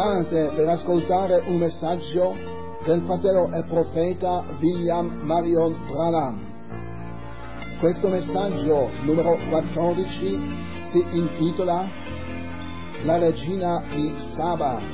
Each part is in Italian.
State per ascoltare un messaggio del fratello e profeta William Marion Branham. Questo messaggio numero 14 si intitola La regina di Saba.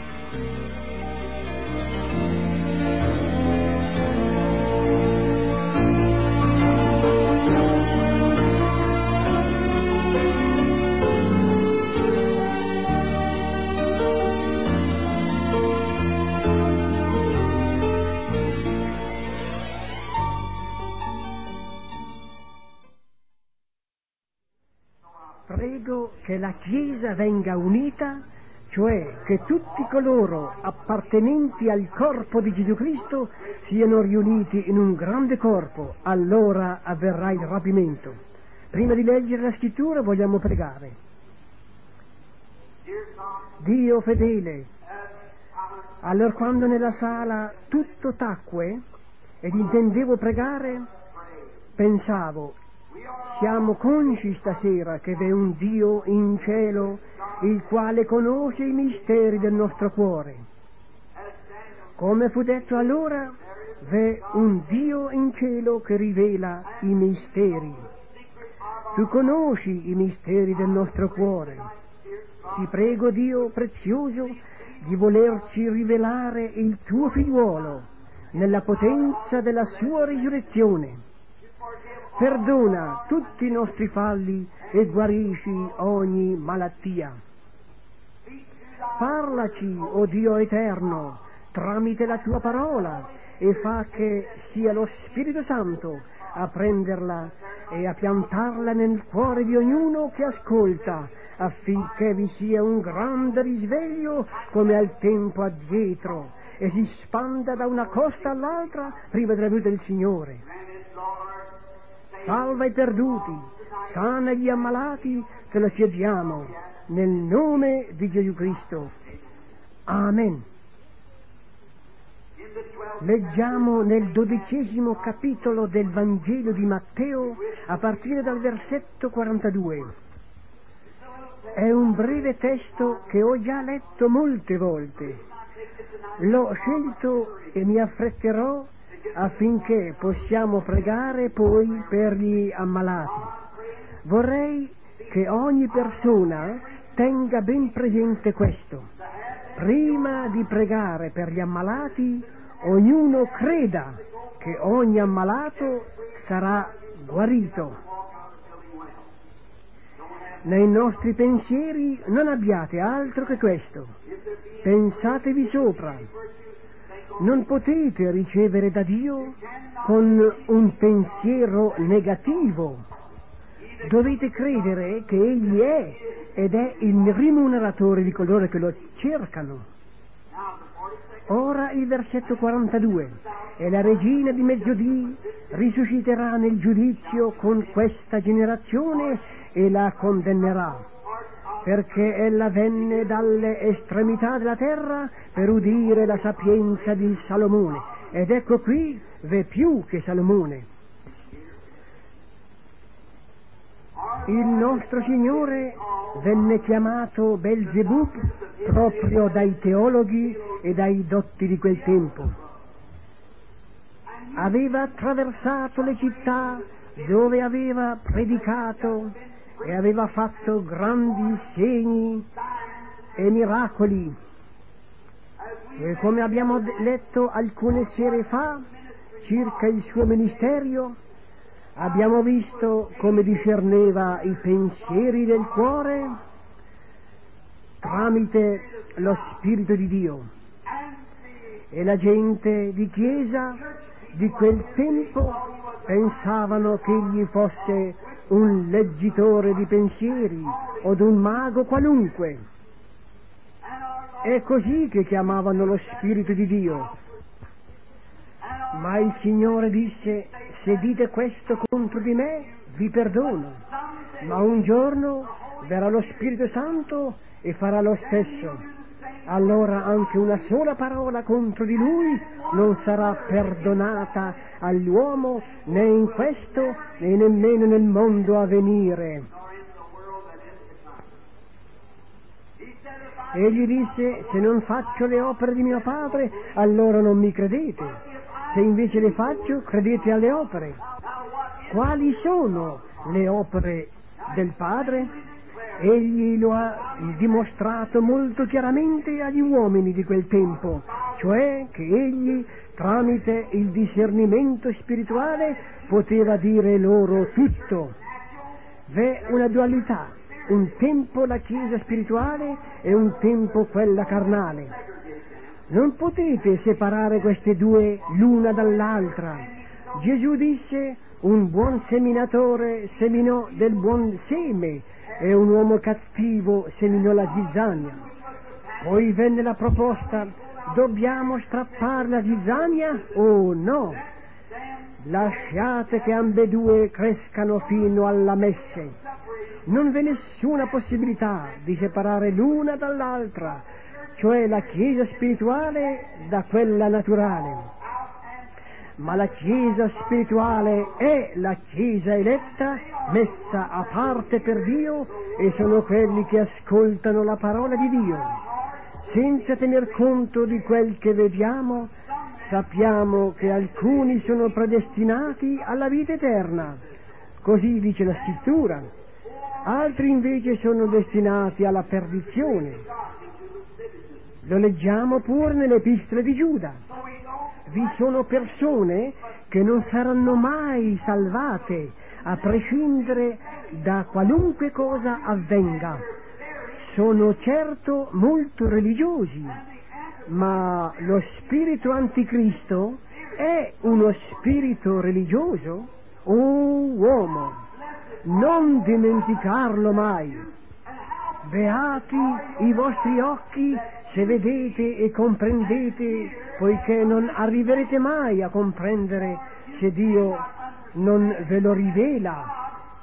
Prego che la Chiesa venga unita, cioè che tutti coloro appartenenti al corpo di Gesù Cristo siano riuniti in un grande corpo, allora avverrà il rapimento. Prima di leggere la scrittura vogliamo pregare. Dio fedele, allora quando nella sala tutto tacque ed intendevo pregare, pensavo: siamo consci stasera che v'è un Dio in cielo, il quale conosce i misteri del nostro cuore. Come fu detto allora, v'è un Dio in cielo che rivela i misteri. Tu conosci i misteri del nostro cuore. Ti prego, Dio prezioso, di volerci rivelare il tuo figliuolo nella potenza della sua risurrezione. Perdona tutti i nostri falli e guarisci ogni malattia. Parlaci, o Dio eterno, tramite la tua parola e fa che sia lo Spirito Santo a prenderla e a piantarla nel cuore di ognuno che ascolta, affinché vi sia un grande risveglio come al tempo addietro e si spanda da una costa all'altra prima della venuta del Signore. Salva i perduti, sana gli ammalati, te lo chiediamo, nel nome di Gesù Cristo. Amen. Leggiamo nel 12° capitolo del Vangelo di Matteo, a partire dal versetto 42. È un breve testo che ho già letto molte volte. L'ho scelto e mi affretterò affinché possiamo pregare poi per gli ammalati. Vorrei che ogni persona tenga ben presente questo. Prima di pregare per gli ammalati, ognuno creda che ogni ammalato sarà guarito. Nei nostri pensieri non abbiate altro che questo. Pensatevi sopra. Non potete ricevere da Dio con un pensiero negativo. Dovete credere che Egli è ed è il rimuneratore di coloro che lo cercano. Ora il versetto 42. E la regina di mezzodì risusciterà nel giudizio con questa generazione e la condannerà, perché ella venne dalle estremità della terra per udire la sapienza di Salomone, ed ecco qui v'è più che Salomone. Il nostro Signore venne chiamato Belzebub proprio dai teologhi e dai dotti di quel tempo. Aveva attraversato le città dove aveva predicato e aveva fatto grandi segni e miracoli. E come abbiamo letto alcune sere fa circa il suo ministerio, abbiamo visto come discerneva i pensieri del cuore tramite lo Spirito di Dio. E la gente di chiesa di quel tempo pensavano che egli fosse un leggitore di pensieri o un mago qualunque. È così che chiamavano lo Spirito di Dio. Ma il Signore disse: se dite questo contro di me, vi perdono. Ma un giorno verrà lo Spirito Santo e farà lo stesso. Allora anche una sola parola contro di lui non sarà perdonata all'uomo, né in questo né nemmeno nel mondo a venire. Egli disse: se non faccio le opere di mio Padre, allora non mi credete. Se invece le faccio, credete alle opere. Quali sono le opere del Padre? Egli lo ha dimostrato molto chiaramente agli uomini di quel tempo, cioè che egli, tramite il discernimento spirituale, poteva dire loro tutto. V'è una dualità, un tempo la Chiesa spirituale e un tempo quella carnale. Non potete separare queste due l'una dall'altra. Gesù disse: un buon seminatore seminò del buon seme e un uomo cattivo seminò la zizzania. Poi venne la proposta: dobbiamo strappare la zizzania o no? Lasciate che ambedue crescano fino alla messe. Non v'è nessuna possibilità di separare l'una dall'altra, cioè la Chiesa spirituale da quella naturale. Ma la Chiesa spirituale è la Chiesa eletta, messa a parte per Dio, e sono quelli che ascoltano la parola di Dio. Senza tener conto di quel che vediamo, sappiamo che alcuni sono predestinati alla vita eterna, così dice la Scrittura, altri invece sono destinati alla perdizione. Lo leggiamo pure nelle epistole di Giuda. Vi sono persone che non saranno mai salvate, a prescindere da qualunque cosa avvenga. Sono certo molto religiosi, ma lo spirito anticristo è uno spirito religioso? Oh uomo, non dimenticarlo mai. Beati i vostri occhi se vedete e comprendete, poiché non arriverete mai a comprendere se Dio non ve lo rivela.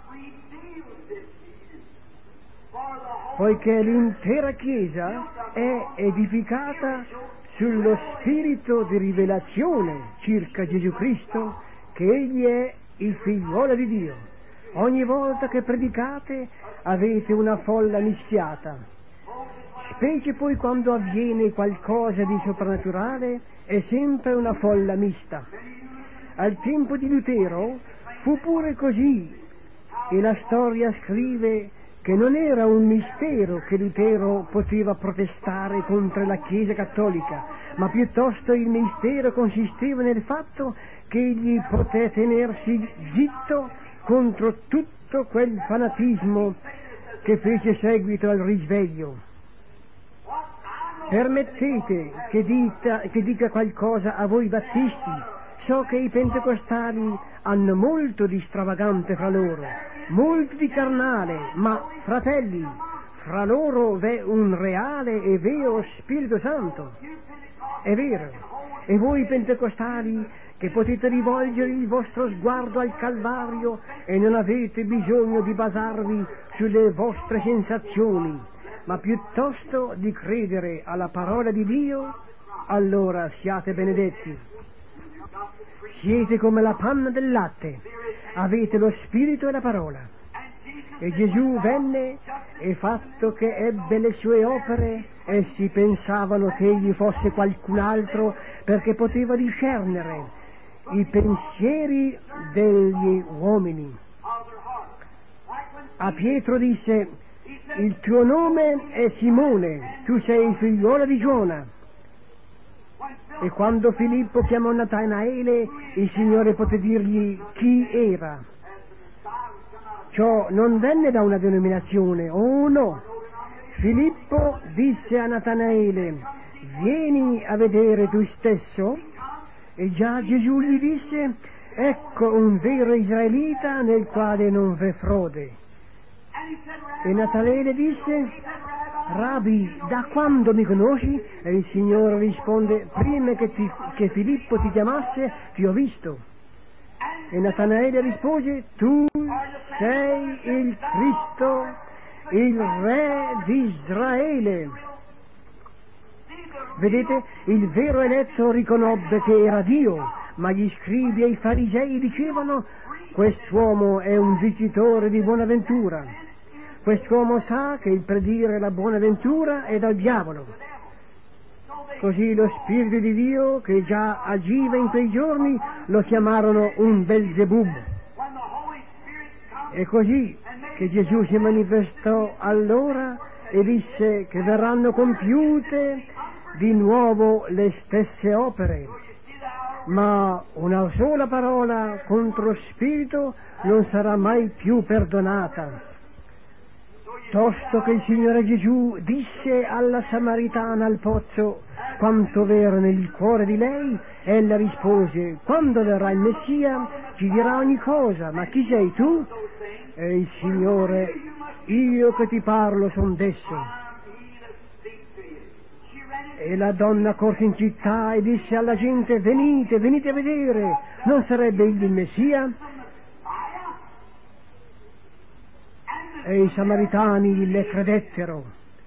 Poiché l'intera Chiesa è edificata sullo spirito di rivelazione circa Gesù Cristo, che Egli è il figliuolo di Dio. Ogni volta che predicate avete una folla mischiata, specie poi quando avviene qualcosa di soprannaturale, è sempre una folla mista. Al tempo di Lutero fu pure così, e la storia scrive che non era un mistero che Lutero poteva protestare contro la Chiesa cattolica, ma piuttosto il mistero consisteva nel fatto che egli poté tenersi zitto contro tutto quel fanatismo che fece seguito al risveglio. Permettete che dica qualcosa a voi battisti. So che i pentecostali hanno molto di stravagante fra loro, molto di carnale, ma fratelli, fra loro v'è un reale e vero Spirito Santo. È vero. E voi pentecostali che potete rivolgere il vostro sguardo al Calvario e non avete bisogno di basarvi sulle vostre sensazioni, ma piuttosto di credere alla parola di Dio, allora siate benedetti. Siete come la panna del latte, avete lo spirito e la parola. E Gesù venne e fatto che ebbe le sue opere, essi pensavano che egli fosse qualcun altro perché poteva discernere i pensieri degli uomini. A Pietro disse: il tuo nome è Simone, tu sei figliuolo di Giona. E quando Filippo chiamò Natanaele, il Signore poté dirgli chi era. Ciò non venne da una denominazione, oh no. Filippo disse a Natanaele: vieni a vedere tu stesso. E già Gesù gli disse: ecco un vero israelita nel quale non v'è frode. E Natanaele disse: Rabbi, da quando mi conosci? E il Signore risponde: prima che Filippo ti chiamasse, ti ho visto. E Natanaele rispose: tu sei il Cristo, il Re di Israele. Vedete, il vero eletto riconobbe che era Dio, ma gli scribi e i farisei dicevano: quest'uomo è un vincitore di buona ventura. Quest'uomo sa che il predire la buona ventura è dal diavolo. Così lo Spirito di Dio, che già agiva in quei giorni, lo chiamarono un Belzebub. E così che Gesù si manifestò allora e disse che verranno compiute di nuovo le stesse opere, ma una sola parola contro spirito non sarà mai più perdonata. Tosto che il Signore Gesù disse alla Samaritana al pozzo quanto v'era nel cuore di lei, ella rispose: quando verrà il Messia ci dirà ogni cosa, ma chi sei tu? E il Signore: io che ti parlo son d'esso. E la donna corse in città e disse alla gente: venite, venite a vedere, non sarebbe egli il Messia? E i samaritani le credettero,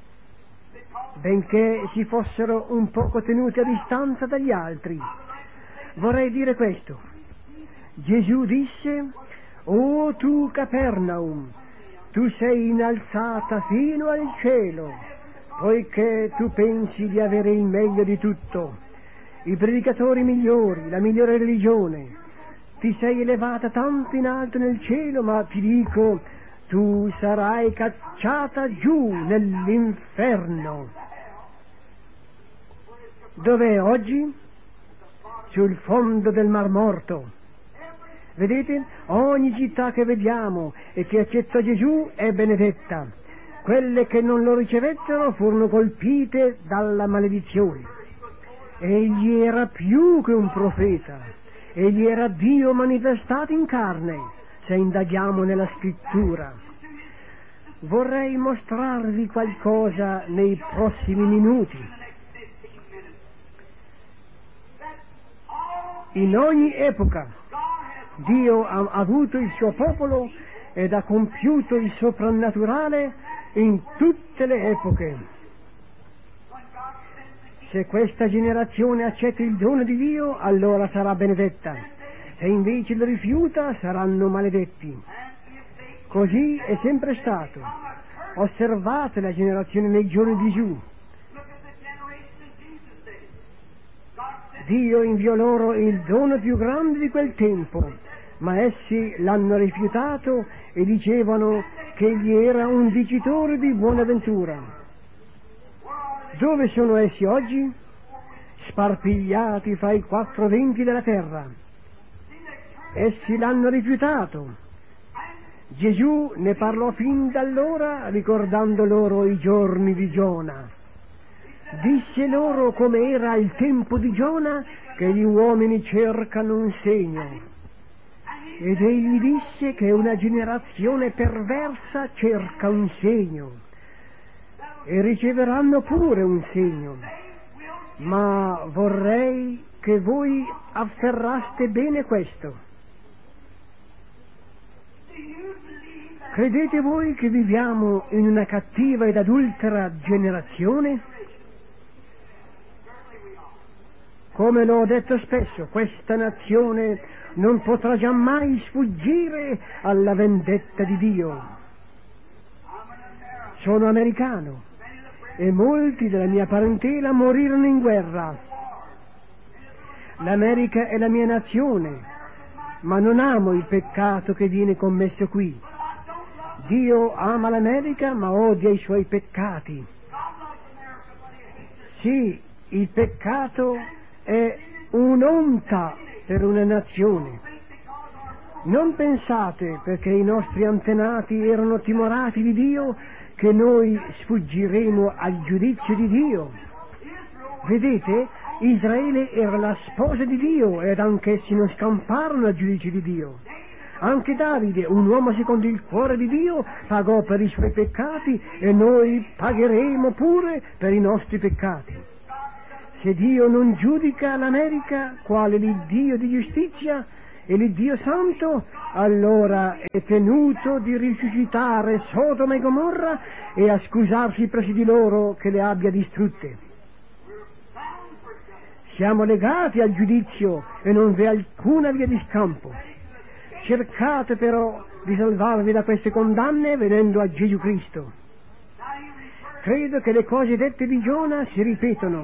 benché si fossero un poco tenuti a distanza dagli altri. Vorrei dire questo: Gesù disse: o tu Capernaum, tu sei innalzata fino al cielo, poiché tu pensi di avere il meglio di tutto, i predicatori migliori, la migliore religione. Ti sei elevata tanto in alto nel cielo, ma ti dico, tu sarai cacciata giù nell'inferno. Dov'è oggi? Sul fondo del Mar Morto. Vedete? Ogni città che vediamo e che accettò Gesù è benedetta. Quelle che non lo ricevettero furono colpite dalla maledizione. Egli era più che un profeta. Egli era Dio manifestato in carne, se indaghiamo nella Scrittura. Vorrei mostrarvi qualcosa nei prossimi minuti. In ogni epoca Dio ha avuto il suo popolo ed ha compiuto il soprannaturale in tutte le epoche. Se questa generazione accetta il dono di Dio, allora sarà benedetta. Se invece lo rifiuta, saranno maledetti. Così è sempre stato. Osservate la generazione nei giorni di Gesù. Dio inviò loro il dono più grande di quel tempo, ma essi l'hanno rifiutato e dicevano che egli era un dicitore di buona ventura. Dove sono essi oggi? Sparpigliati fra i quattro venti della terra. Essi l'hanno rifiutato. Gesù ne parlò fin da allora, ricordando loro i giorni di Giona. Disse loro come era il tempo di Giona, che gli uomini cercano un segno. Ed egli disse che una generazione perversa cerca un segno. E riceveranno pure un segno. Ma vorrei che voi afferraste bene questo. Credete voi che viviamo in una cattiva ed adultera generazione? Come l'ho detto spesso, questa nazione non potrà giammai sfuggire alla vendetta di Dio. Sono americano e molti della mia parentela morirono in guerra. L'America è la mia nazione, ma non amo il peccato che viene commesso qui. Dio ama l'America, ma odia i suoi peccati. Sì, il peccato è un'onta per una nazione. Non pensate, perché i nostri antenati erano timorati di Dio, che noi sfuggiremo al giudizio di Dio. Vedete, Israele era la sposa di Dio ed anch'essi non scamparono al giudizio di Dio. Anche Davide, un uomo secondo il cuore di Dio, pagò per i suoi peccati e noi pagheremo pure per i nostri peccati. Se Dio non giudica l'America quale l'Iddio di giustizia e l'Iddio santo, allora è tenuto di risuscitare Sodoma e Gomorra e a scusarsi presso di loro che le abbia distrutte. Siamo legati al giudizio e non v'è alcuna via di scampo. cercate però di salvarvi da queste condanne venendo a Gesù Cristo. Credo che le cose dette di Giona si ripetono.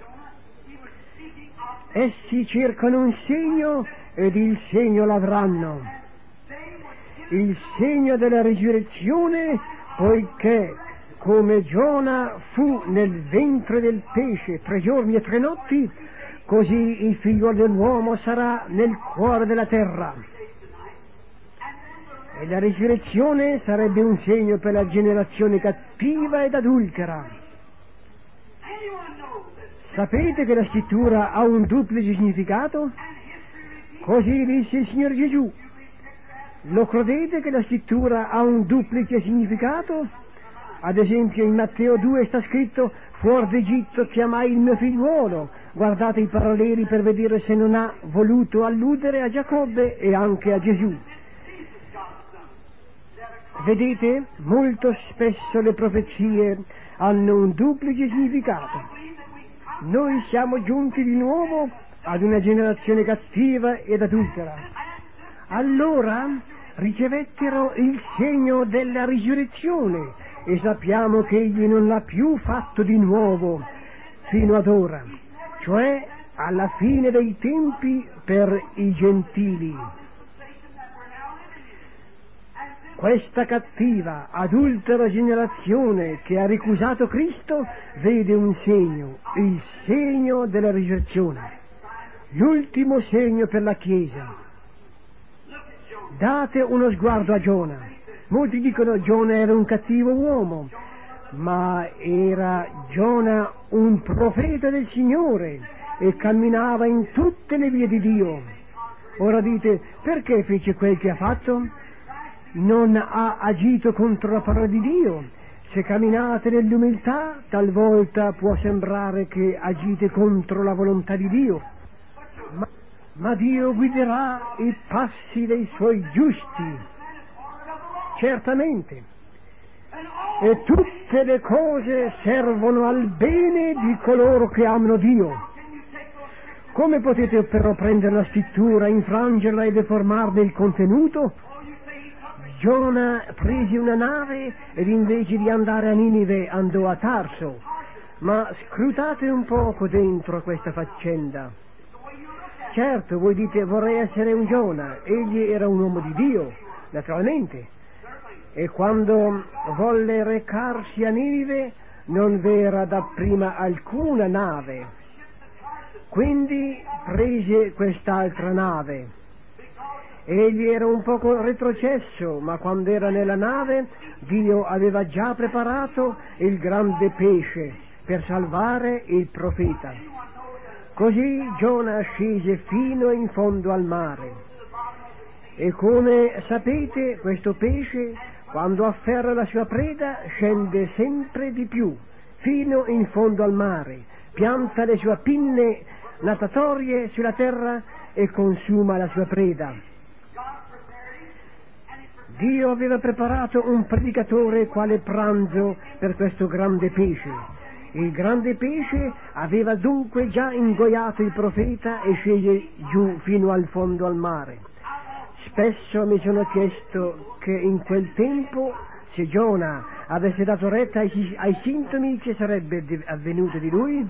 Essi cercano un segno ed il segno l'avranno. Il segno della risurrezione, poiché come Giona fu nel ventre del pesce 3 giorni e 3 notti, così il figlio dell'uomo sarà nel cuore della terra. E la risurrezione sarebbe un segno per la generazione cattiva ed adultera. Sapete che la scrittura ha un duplice significato? Così disse il Signore Gesù. Lo credete che la scrittura ha un duplice significato? Ad esempio in Matteo 2 sta scritto: fuori d'Egitto chiamai il mio figliuolo. Guardate i paralleli per vedere se non ha voluto alludere a Giacobbe e anche a Gesù. Vedete, molto spesso le profezie hanno un duplice significato. Noi siamo giunti di nuovo ad una generazione cattiva ed adultera. Allora ricevettero il segno della risurrezione e sappiamo che egli non l'ha più fatto di nuovo fino ad ora, cioè alla fine dei tempi per i gentili. Questa cattiva, adultera generazione che ha ricusato Cristo vede un segno, il segno della risurrezione, l'ultimo segno per la Chiesa. Date uno sguardo a Giona. Molti dicono Giona era un cattivo uomo, ma era Giona un profeta del Signore e camminava in tutte le vie di Dio. Ora dite, perché fece quel che ha fatto? Non ha agito contro la parola di Dio. Se camminate nell'umiltà, talvolta può sembrare che agite contro la volontà di Dio. Ma Dio guiderà i passi dei Suoi giusti, certamente. E tutte le cose servono al bene di coloro che amano Dio. Come potete però prendere la scrittura, infrangerla e deformarne il contenuto? Giona prese una nave ed invece di andare a Ninive andò a Tarso. Ma scrutate un poco dentro questa faccenda. Certo, voi dite vorrei essere un Giona, egli era un uomo di Dio, naturalmente, e quando volle recarsi a Ninive non v'era dapprima alcuna nave, quindi prese quest'altra nave. Egli era un poco retrocesso, ma quando era nella nave Dio aveva già preparato il grande pesce per salvare il profeta. Così Giona scese fino in fondo al mare. E come sapete, questo pesce, quando afferra la sua preda, scende sempre di più, fino in fondo al mare, pianta le sue pinne natatorie sulla terra e consuma la sua preda. Dio aveva preparato un predicatore quale pranzo per questo grande pesce. Il grande pesce aveva dunque già ingoiato il profeta e scese giù fino al fondo al mare. Spesso mi sono chiesto che in quel tempo, se Giona avesse dato retta ai sintomi, che sarebbe avvenuto di lui?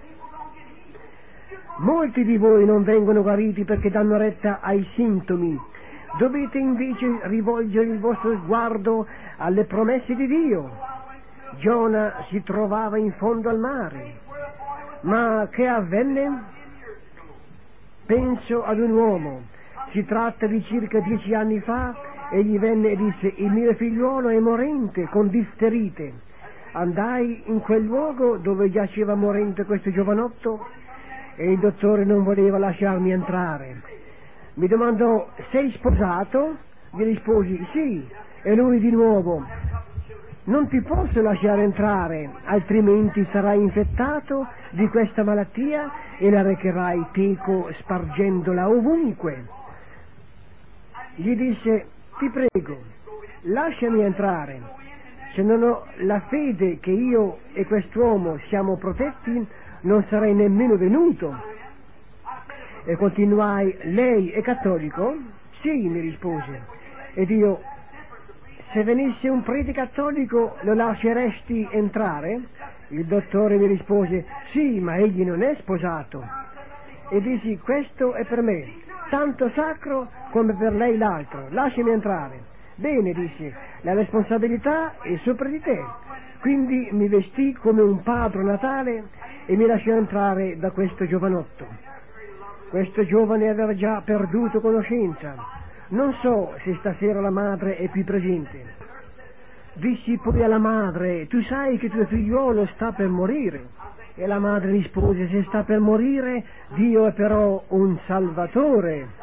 Molti di voi non vengono guariti perché danno retta ai sintomi. Dovete invece rivolgere il vostro sguardo alle promesse di Dio. Giona si trovava in fondo al mare, ma che avvenne? Penso ad un uomo, si tratta di circa 10 anni fa, egli venne e disse: il mio figliuolo è morente con difterite. Andai in quel luogo dove giaceva morente questo giovanotto e il dottore non voleva lasciarmi entrare. Mi domandò: sei sposato? Gli risposi: sì, e lui di nuovo: non ti posso lasciare entrare, altrimenti sarai infettato di questa malattia e la recherai teco spargendola ovunque. Gli disse: ti prego, lasciami entrare, se non ho la fede che io e quest'uomo siamo protetti non sarei nemmeno venuto. E continuai: lei è cattolico? Sì, mi rispose. Ed io: se venisse un prete cattolico lo lasceresti entrare? Il dottore mi rispose: sì, ma egli non è sposato. E dissi: questo è per me tanto sacro come per lei l'altro, lasciami entrare. Bene, dissi, la responsabilità è sopra di te. Quindi mi vestì come un padre natale e mi lasciò entrare da questo giovanotto. Questo giovane aveva già perduto conoscenza. Non so se stasera la madre è qui presente. Dissi poi alla madre: tu sai che tuo figliuolo sta per morire? E la madre rispose: se sta per morire, Dio è però un Salvatore.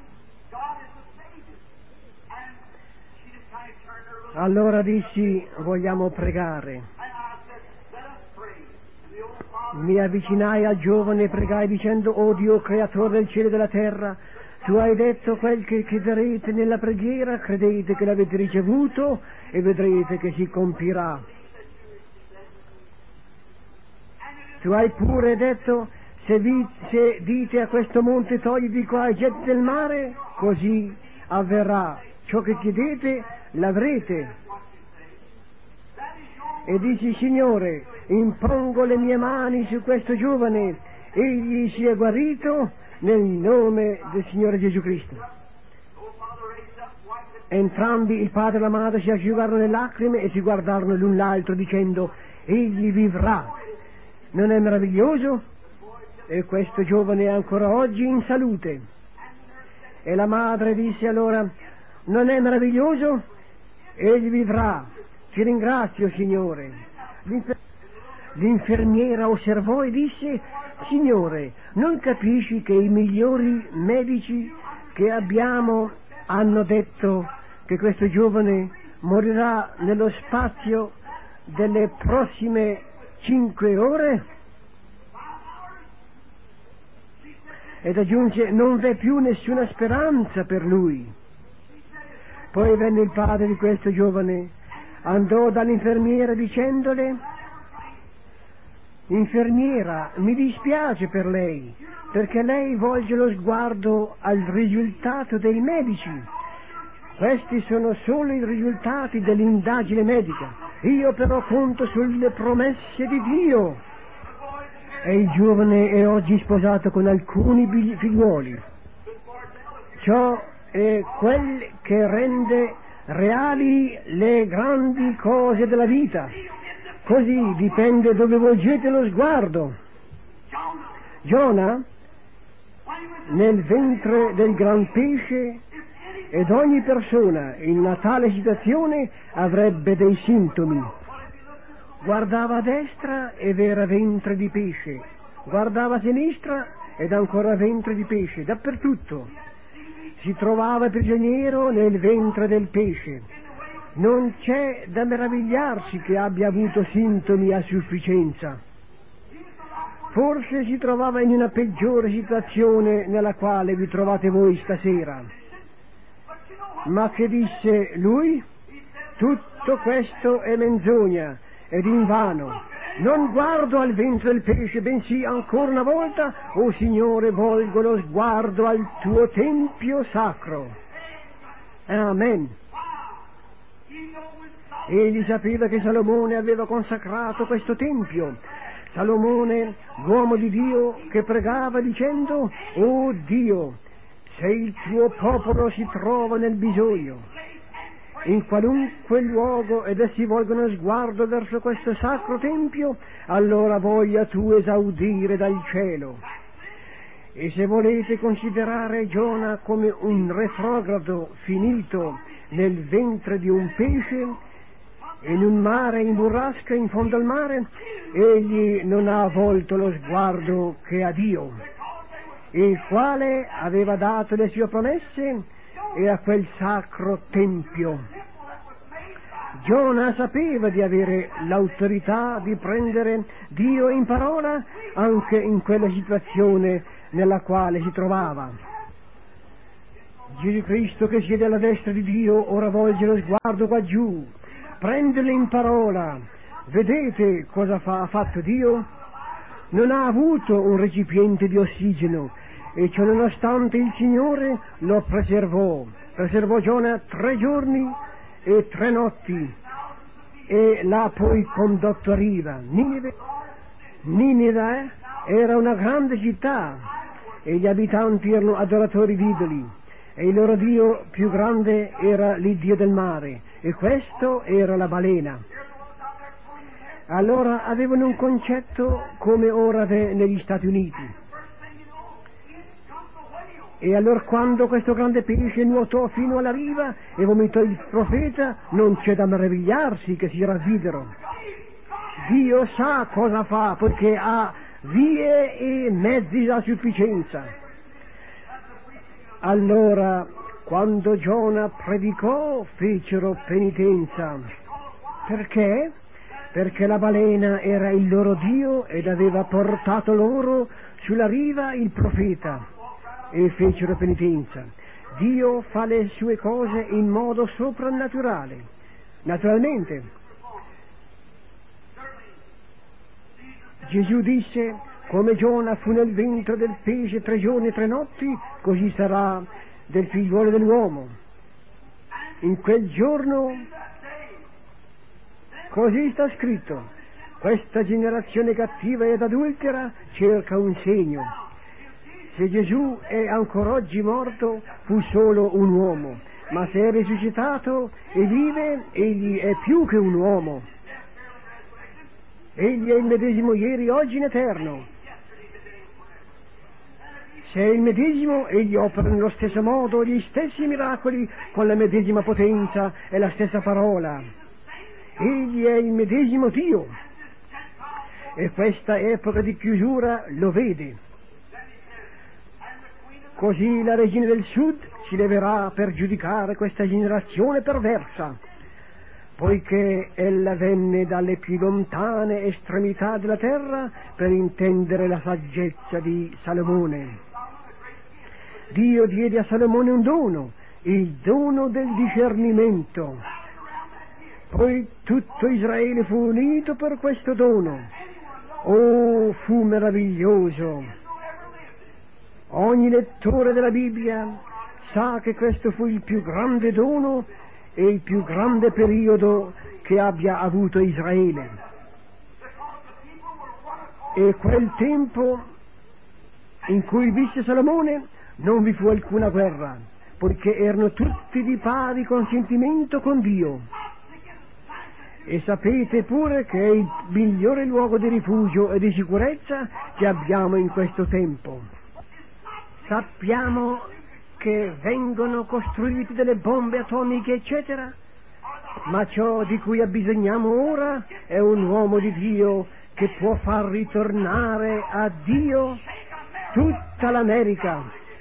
Allora dissi: vogliamo pregare. Mi avvicinai al giovane e pregai dicendo: oh Dio, creatore del cielo e della terra, tu hai detto quel che chiederete nella preghiera, credete che l'avete ricevuto e vedrete che si compirà. Tu hai pure detto: se dite a questo monte togliti qua e getti nel mare, così avverrà. Ciò che chiedete l'avrete. E dici: Signore, impongo le mie mani su questo giovane, egli sia guarito nel nome del Signore Gesù Cristo. Entrambi, il padre e la madre, si asciugarono le lacrime e si guardarono l'un l'altro dicendo: egli vivrà. Non è meraviglioso? E questo giovane è ancora oggi in salute. E la madre disse allora: non è meraviglioso? Egli vivrà. Ti ringrazio, Signore. L'infermiera osservò e disse: Signore, non capisci che i migliori medici che abbiamo hanno detto che questo giovane morirà nello spazio delle prossime 5 ore? Ed aggiunge: non v'è più nessuna speranza per lui. Poi venne il padre di questo giovane, andò dall'infermiera dicendole: infermiera, mi dispiace per lei, perché lei volge lo sguardo al risultato dei medici. Questi sono solo i risultati dell'indagine medica. Io però conto sulle promesse di Dio. E il giovane è oggi sposato con alcuni figliuoli. Ciò è quel che rende reali le grandi cose della vita. Così dipende dove volgete lo sguardo. Giona, nel ventre del gran pesce, ed ogni persona in una tale situazione avrebbe dei sintomi. Guardava a destra ed era ventre di pesce, guardava a sinistra ed ancora ventre di pesce, dappertutto. Si trovava prigioniero nel ventre del pesce. Non c'è da meravigliarsi che abbia avuto sintomi a sufficienza. Forse si trovava in una peggiore situazione nella quale vi trovate voi stasera. Ma che disse lui? Tutto questo è menzogna ed invano. Non guardo al ventre del pesce, bensì ancora una volta, o Signore, volgo lo sguardo al tuo tempio sacro. Amen. Egli sapeva che Salomone aveva consacrato questo tempio. Salomone, l'uomo di Dio, che pregava dicendo: «Oh Dio, se il tuo popolo si trova nel bisogno, in qualunque luogo, ed essi volgono sguardo verso questo sacro tempio, allora voglia tu esaudire dal cielo». E se volete considerare Giona come un retrogrado finito nel ventre di un pesce, in un mare in burrasca in fondo al mare, egli non ha volto lo sguardo che a Dio, il quale aveva dato le sue promesse e a quel sacro tempio. Giona sapeva di avere l'autorità di prendere Dio in parola anche in quella situazione nella quale si trovava. Gesù Cristo, che siede alla destra di Dio, ora volge lo sguardo qua giù, prendele in parola. Vedete cosa ha fatto Dio? Non ha avuto un recipiente di ossigeno E ciononostante il Signore lo preservò Giona 3 giorni e 3 notti, e l'ha poi condotto a riva. Ninive era una grande città e gli abitanti erano adoratori di idoli, e il loro dio più grande era l'iddio del mare, e questo era la balena. Allora avevano un concetto come ora negli Stati Uniti. E allora quando questo grande pesce nuotò fino alla riva e vomitò il profeta, non c'è da meravigliarsi che si ravvidero. Dio sa cosa fa, poiché ha vie e mezzi a sufficienza. Allora, quando Giona predicò, fecero penitenza. Perché? Perché la balena era il loro Dio ed aveva portato loro sulla riva il profeta, e fecero penitenza. Dio fa le sue cose in modo soprannaturale. Naturalmente, Gesù disse: come Giona fu nel ventre del pesce 3 giorni e 3 notti, così sarà del figliuolo dell'uomo. In quel giorno, così sta scritto, questa generazione cattiva ed adultera cerca un segno. Se Gesù è ancora oggi morto, fu solo un uomo, ma se è risuscitato e vive, egli è più che un uomo. Egli è il medesimo ieri, oggi in eterno. Se è il medesimo, egli opera nello stesso modo gli stessi miracoli con la medesima potenza e la stessa parola. Egli è il medesimo Dio, e questa epoca di chiusura lo vede. Così la regina del sud si leverà per giudicare questa generazione perversa, poiché ella venne dalle più lontane estremità della terra per intendere la saggezza di Salomone. Dio diede a Salomone un dono, il dono del discernimento. Poi tutto Israele fu unito per questo dono. Oh, fu meraviglioso! Ogni lettore della Bibbia sa che questo fu il più grande dono e il più grande periodo che abbia avuto Israele. E quel tempo in cui visse Salomone non vi fu alcuna guerra, poiché erano tutti di pari consentimento con Dio. E sapete pure che è il migliore luogo di rifugio e di sicurezza che abbiamo in questo tempo. Sappiamo che vengono costruite delle bombe atomiche, eccetera, ma ciò di cui abbisogniamo ora è un uomo di Dio che può far ritornare a Dio tutta l'America.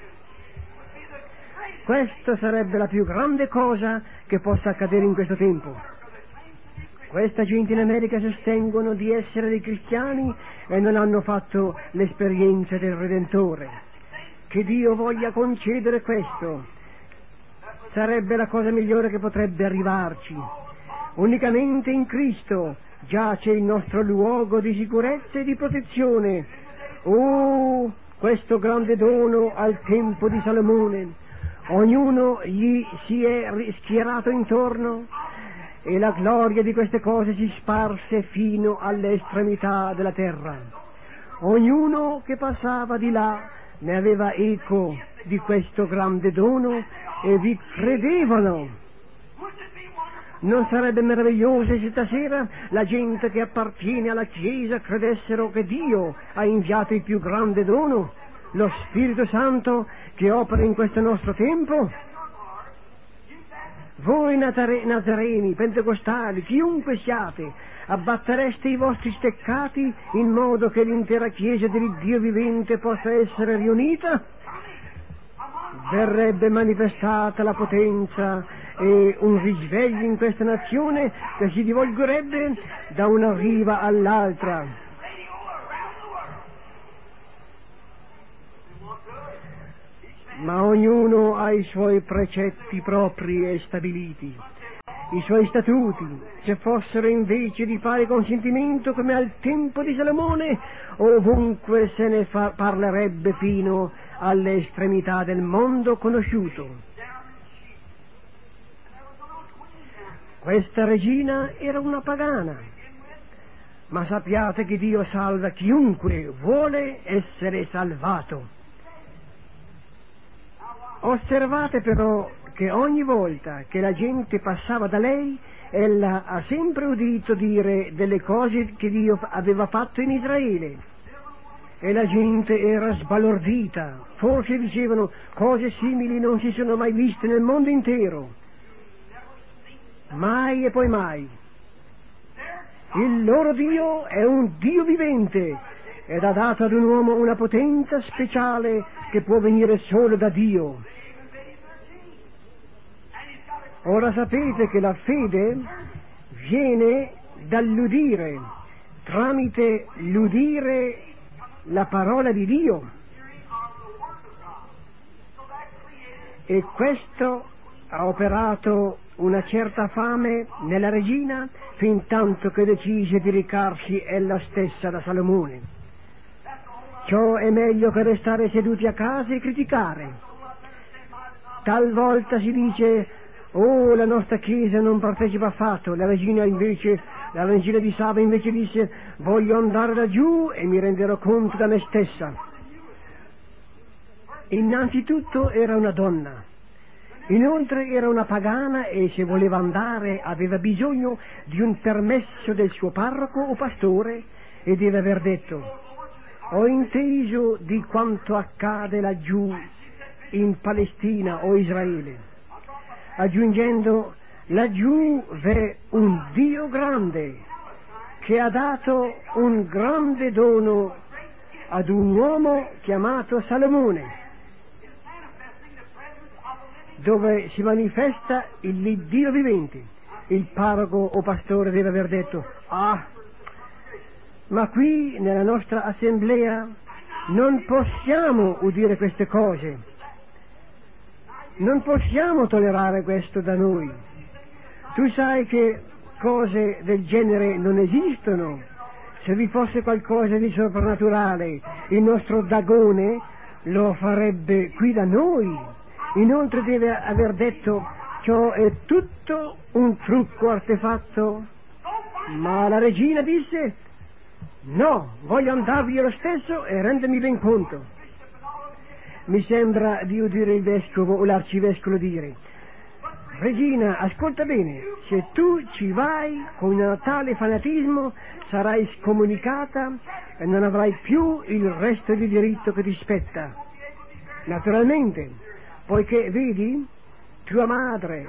Questa sarebbe la più grande cosa che possa accadere in questo tempo. Questa gente in America sostengono di essere dei cristiani e non hanno fatto l'esperienza del Redentore. Che Dio voglia concedere questo. Sarebbe la cosa migliore che potrebbe arrivarci. Unicamente in Cristo giace il nostro luogo di sicurezza e di protezione. Oh, questo grande dono al tempo di Salomone! Ognuno gli si è schierato intorno e la gloria di queste cose si sparse fino alle estremità della terra. Ognuno che passava di là ne aveva eco di questo grande dono e vi credevano. Non sarebbe meraviglioso se stasera la gente che appartiene alla Chiesa credessero che Dio ha inviato il più grande dono, lo Spirito Santo che opera in questo nostro tempo? Voi nazareni, pentecostali, chiunque siate, abbattereste i vostri steccati in modo che l'intera Chiesa dell'Iddio vivente possa essere riunita? Verrebbe manifestata la potenza e un risveglio in questa nazione che si divolgerebbe da una riva all'altra. Ma ognuno ha i suoi precetti propri e stabiliti, i suoi statuti. Se fossero invece di pari consentimento come al tempo di Salomone, ovunque se ne parlerebbe fino alle estremità del mondo conosciuto. Questa regina era una pagana, ma sappiate che Dio salva chiunque vuole essere salvato. Osservate però che ogni volta che la gente passava da lei, ella ha sempre udito dire delle cose che Dio aveva fatto in Israele. E la gente era sbalordita, forse dicevano cose simili non si sono mai viste nel mondo intero. Mai e poi mai. Il loro Dio è un Dio vivente ed ha dato ad un uomo una potenza speciale che può venire solo da Dio. Ora sapete che la fede viene dall'udire, tramite l'udire la parola di Dio. E questo ha operato una certa fame nella regina, fin tanto che decise di recarsi ella stessa da Salomone. Ciò è meglio che restare seduti a casa e criticare. Talvolta si dice: oh, la nostra Chiesa non partecipa affatto. La regina di Saba invece disse: voglio andare laggiù e mi renderò conto da me stessa. Innanzitutto era una donna, inoltre era una pagana e se voleva andare aveva bisogno di un permesso del suo parroco o pastore e deve aver detto: ho inteso di quanto accade laggiù in Palestina o Israele, aggiungendo: laggiù v'è un Dio grande che ha dato un grande dono ad un uomo chiamato Salomone, dove si manifesta il Dio vivente. Il parroco o pastore deve aver detto: ah, ma qui nella nostra assemblea non possiamo udire queste cose, non possiamo tollerare questo da noi. Tu sai che cose del genere non esistono. Se vi fosse qualcosa di soprannaturale, il nostro Dagone lo farebbe qui da noi. Inoltre deve aver detto: ciò è tutto un trucco artefatto. Ma la regina disse: no, voglio andarvi lo stesso e rendermi ben conto. Mi sembra di udire il vescovo o l'arcivescovo dire: regina, ascolta bene, se tu ci vai con tale fanatismo sarai scomunicata e non avrai più il resto di diritto che ti spetta. Naturalmente, poiché vedi, tua madre,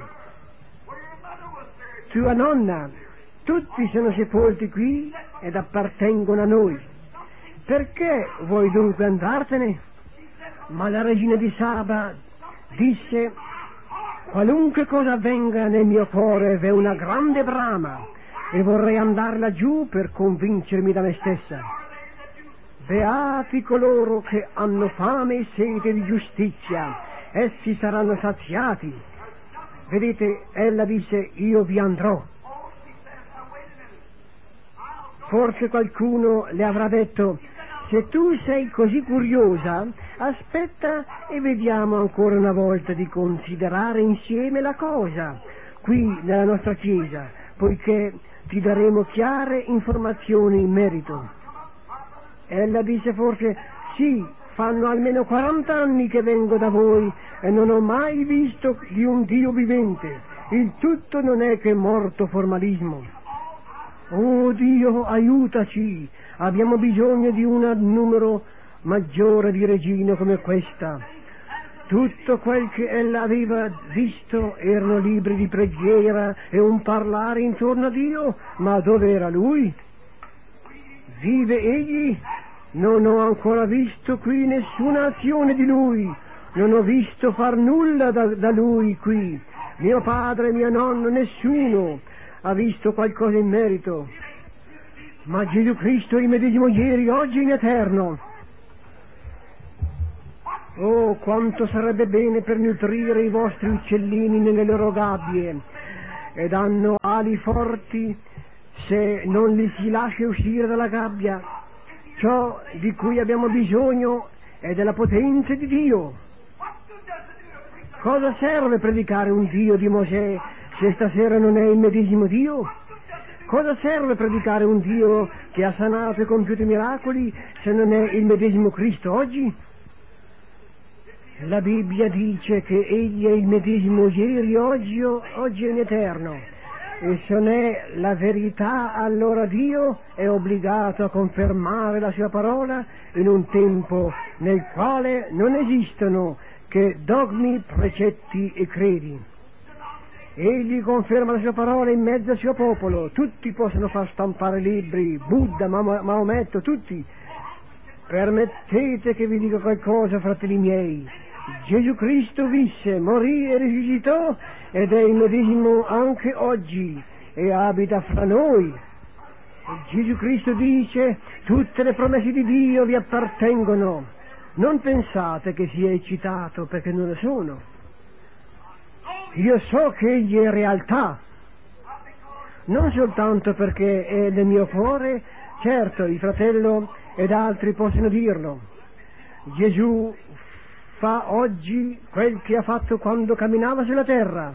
tua nonna, tutti sono sepolti qui ed appartengono a noi. Perché vuoi dunque andartene? Ma la regina di Saba disse: qualunque cosa avvenga nel mio cuore v'è una grande brama e vorrei andare laggiù per convincermi da me stessa. Beati coloro che hanno fame e sete di giustizia, essi saranno saziati. Vedete, ella disse: io vi andrò. Forse qualcuno le avrà detto: se tu sei così curiosa, aspetta e vediamo ancora una volta di considerare insieme la cosa qui nella nostra chiesa, poiché ti daremo chiare informazioni in merito. Ella disse forse: sì, fanno almeno 40 anni che vengo da voi e non ho mai visto di un Dio vivente. Il tutto non è che morto formalismo. Oh Dio, aiutaci! Abbiamo bisogno di un numero maggiore di regine come questa. Tutto quel che ella aveva visto erano libri di preghiera e un parlare intorno a Dio, ma dove era lui? Vive egli? Non ho ancora visto qui nessuna azione di lui, non ho visto far nulla da lui qui. Mio padre, mio nonno, nessuno ha visto qualcosa in merito. Ma Gesù Cristo è il medesimo ieri, oggi e in eterno. Oh, quanto sarebbe bene per nutrire i vostri uccellini nelle loro gabbie, ed hanno ali forti se non li si lascia uscire dalla gabbia. Ciò di cui abbiamo bisogno e della potenza di Dio. Cosa serve predicare un Dio di Mosè se stasera non è il medesimo Dio? Cosa serve predicare un Dio che ha sanato e compiuto miracoli se non è il medesimo Cristo oggi? La Bibbia dice che Egli è il medesimo ieri, oggi e in eterno. E se non è la verità, allora Dio è obbligato a confermare la sua parola in un tempo nel quale non esistono che dogmi, precetti e credi. Egli conferma la sua parola in mezzo al suo popolo. Tutti possono far stampare libri, Buddha, Maometto, tutti. Permettete che vi dica qualcosa, fratelli miei. Gesù Cristo visse, morì e risuscitò ed è il medesimo anche oggi e abita fra noi. E Gesù Cristo dice: tutte le promesse di Dio vi appartengono. Non pensate che sia eccitato perché non lo sono. Io so che Egli è realtà, non soltanto perché è nel mio cuore, certo, il fratello ed altri possono dirlo. Gesù fa oggi quel che ha fatto quando camminava sulla terra.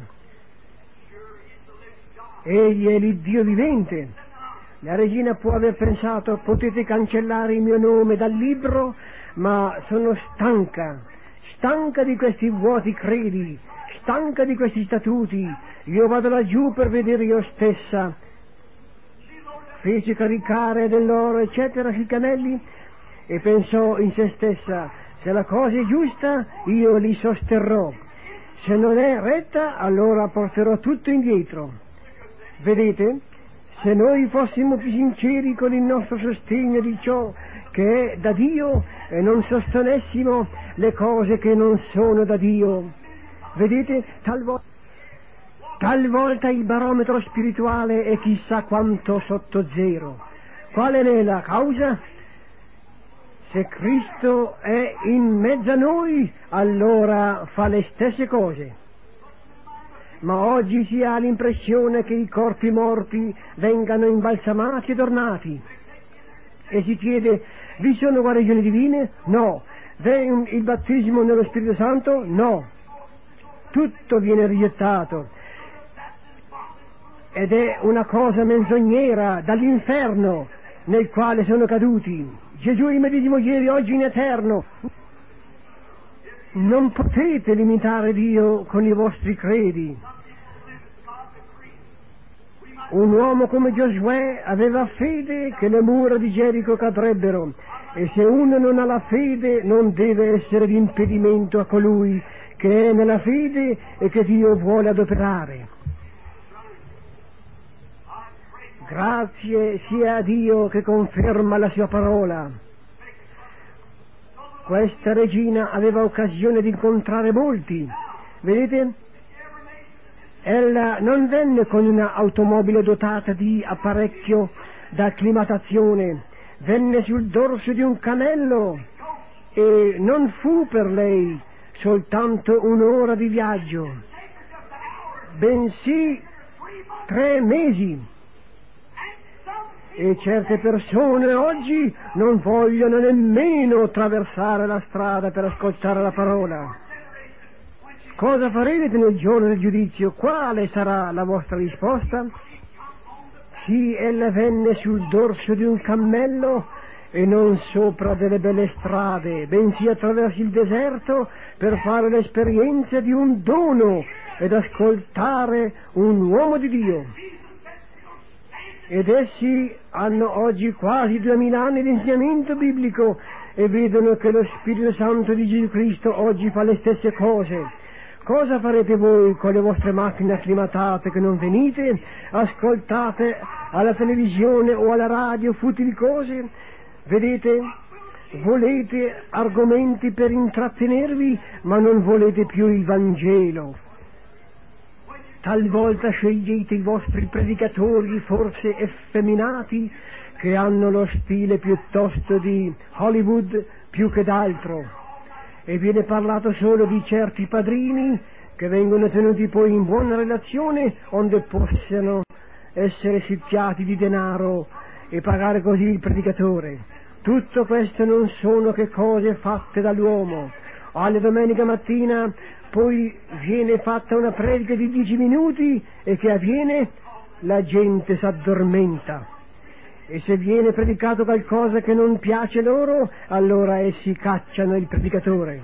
Egli è l'Iddio vivente. La regina può aver pensato: potete cancellare il mio nome dal libro, ma sono stanca di questi vuoti credi, stanca di questi statuti. Io vado laggiù per vedere io stessa. Fece caricare dell'oro eccetera sui cammelli e pensò in se stessa: se la cosa è giusta io li sosterrò, se non è retta allora porterò tutto indietro. Vedete, se noi fossimo più sinceri con il nostro sostegno di ciò che è da Dio e non sostenessimo le cose che non sono da Dio. Vedete, talvolta il barometro spirituale è chissà quanto sotto zero. Qual è la causa? Se Cristo è in mezzo a noi, allora fa le stesse cose. Ma oggi si ha l'impressione che i corpi morti vengano imbalsamati ed ornati. E si chiede: vi sono guarigioni divine? No. V'è il battesimo nello Spirito Santo? No. Tutto viene rigettato. Ed è una cosa menzognera dall'inferno nel quale sono caduti. Gesù è il medesimo ieri, oggi in eterno. Non potete limitare Dio con i vostri credi. Un uomo come Giosuè aveva fede che le mura di Gerico cadrebbero, e se uno non ha la fede non deve essere di impedimento a colui che è nella fede e che Dio vuole adoperare. Grazie sia a Dio che conferma la sua parola. Questa regina aveva occasione di incontrare molti. Vedete? Ella non venne con un'automobile dotata di apparecchio da acclimatazione, venne sul dorso di un cammello e non fu per lei soltanto un'ora di viaggio, bensì 3 mesi. E certe persone oggi non vogliono nemmeno attraversare la strada per ascoltare la parola. Cosa farete nel giorno del giudizio? Quale sarà la vostra risposta? Sì, ella venne sul dorso di un cammello e non sopra delle belle strade, bensì attraverso il deserto per fare l'esperienza di un dono ed ascoltare un uomo di Dio. Ed essi hanno oggi quasi 2000 anni di insegnamento biblico e vedono che lo Spirito Santo di Gesù Cristo oggi fa le stesse cose. Cosa farete voi con le vostre macchine acclimatate che non venite? Ascoltate alla televisione o alla radio futili cose? Vedete? Volete argomenti per intrattenervi, ma non volete più il Vangelo. Talvolta scegliete i vostri predicatori forse effeminati che hanno lo stile piuttosto di Hollywood più che d'altro, e viene parlato solo di certi padrini che vengono tenuti poi in buona relazione onde possano essere sitiati di denaro e pagare così il predicatore. Tutto questo non sono che cose fatte dall'uomo. Alla domenica mattina poi viene fatta una predica di 10 minuti e che avviene? La gente s'addormenta. E se viene predicato qualcosa che non piace loro, allora essi cacciano il predicatore.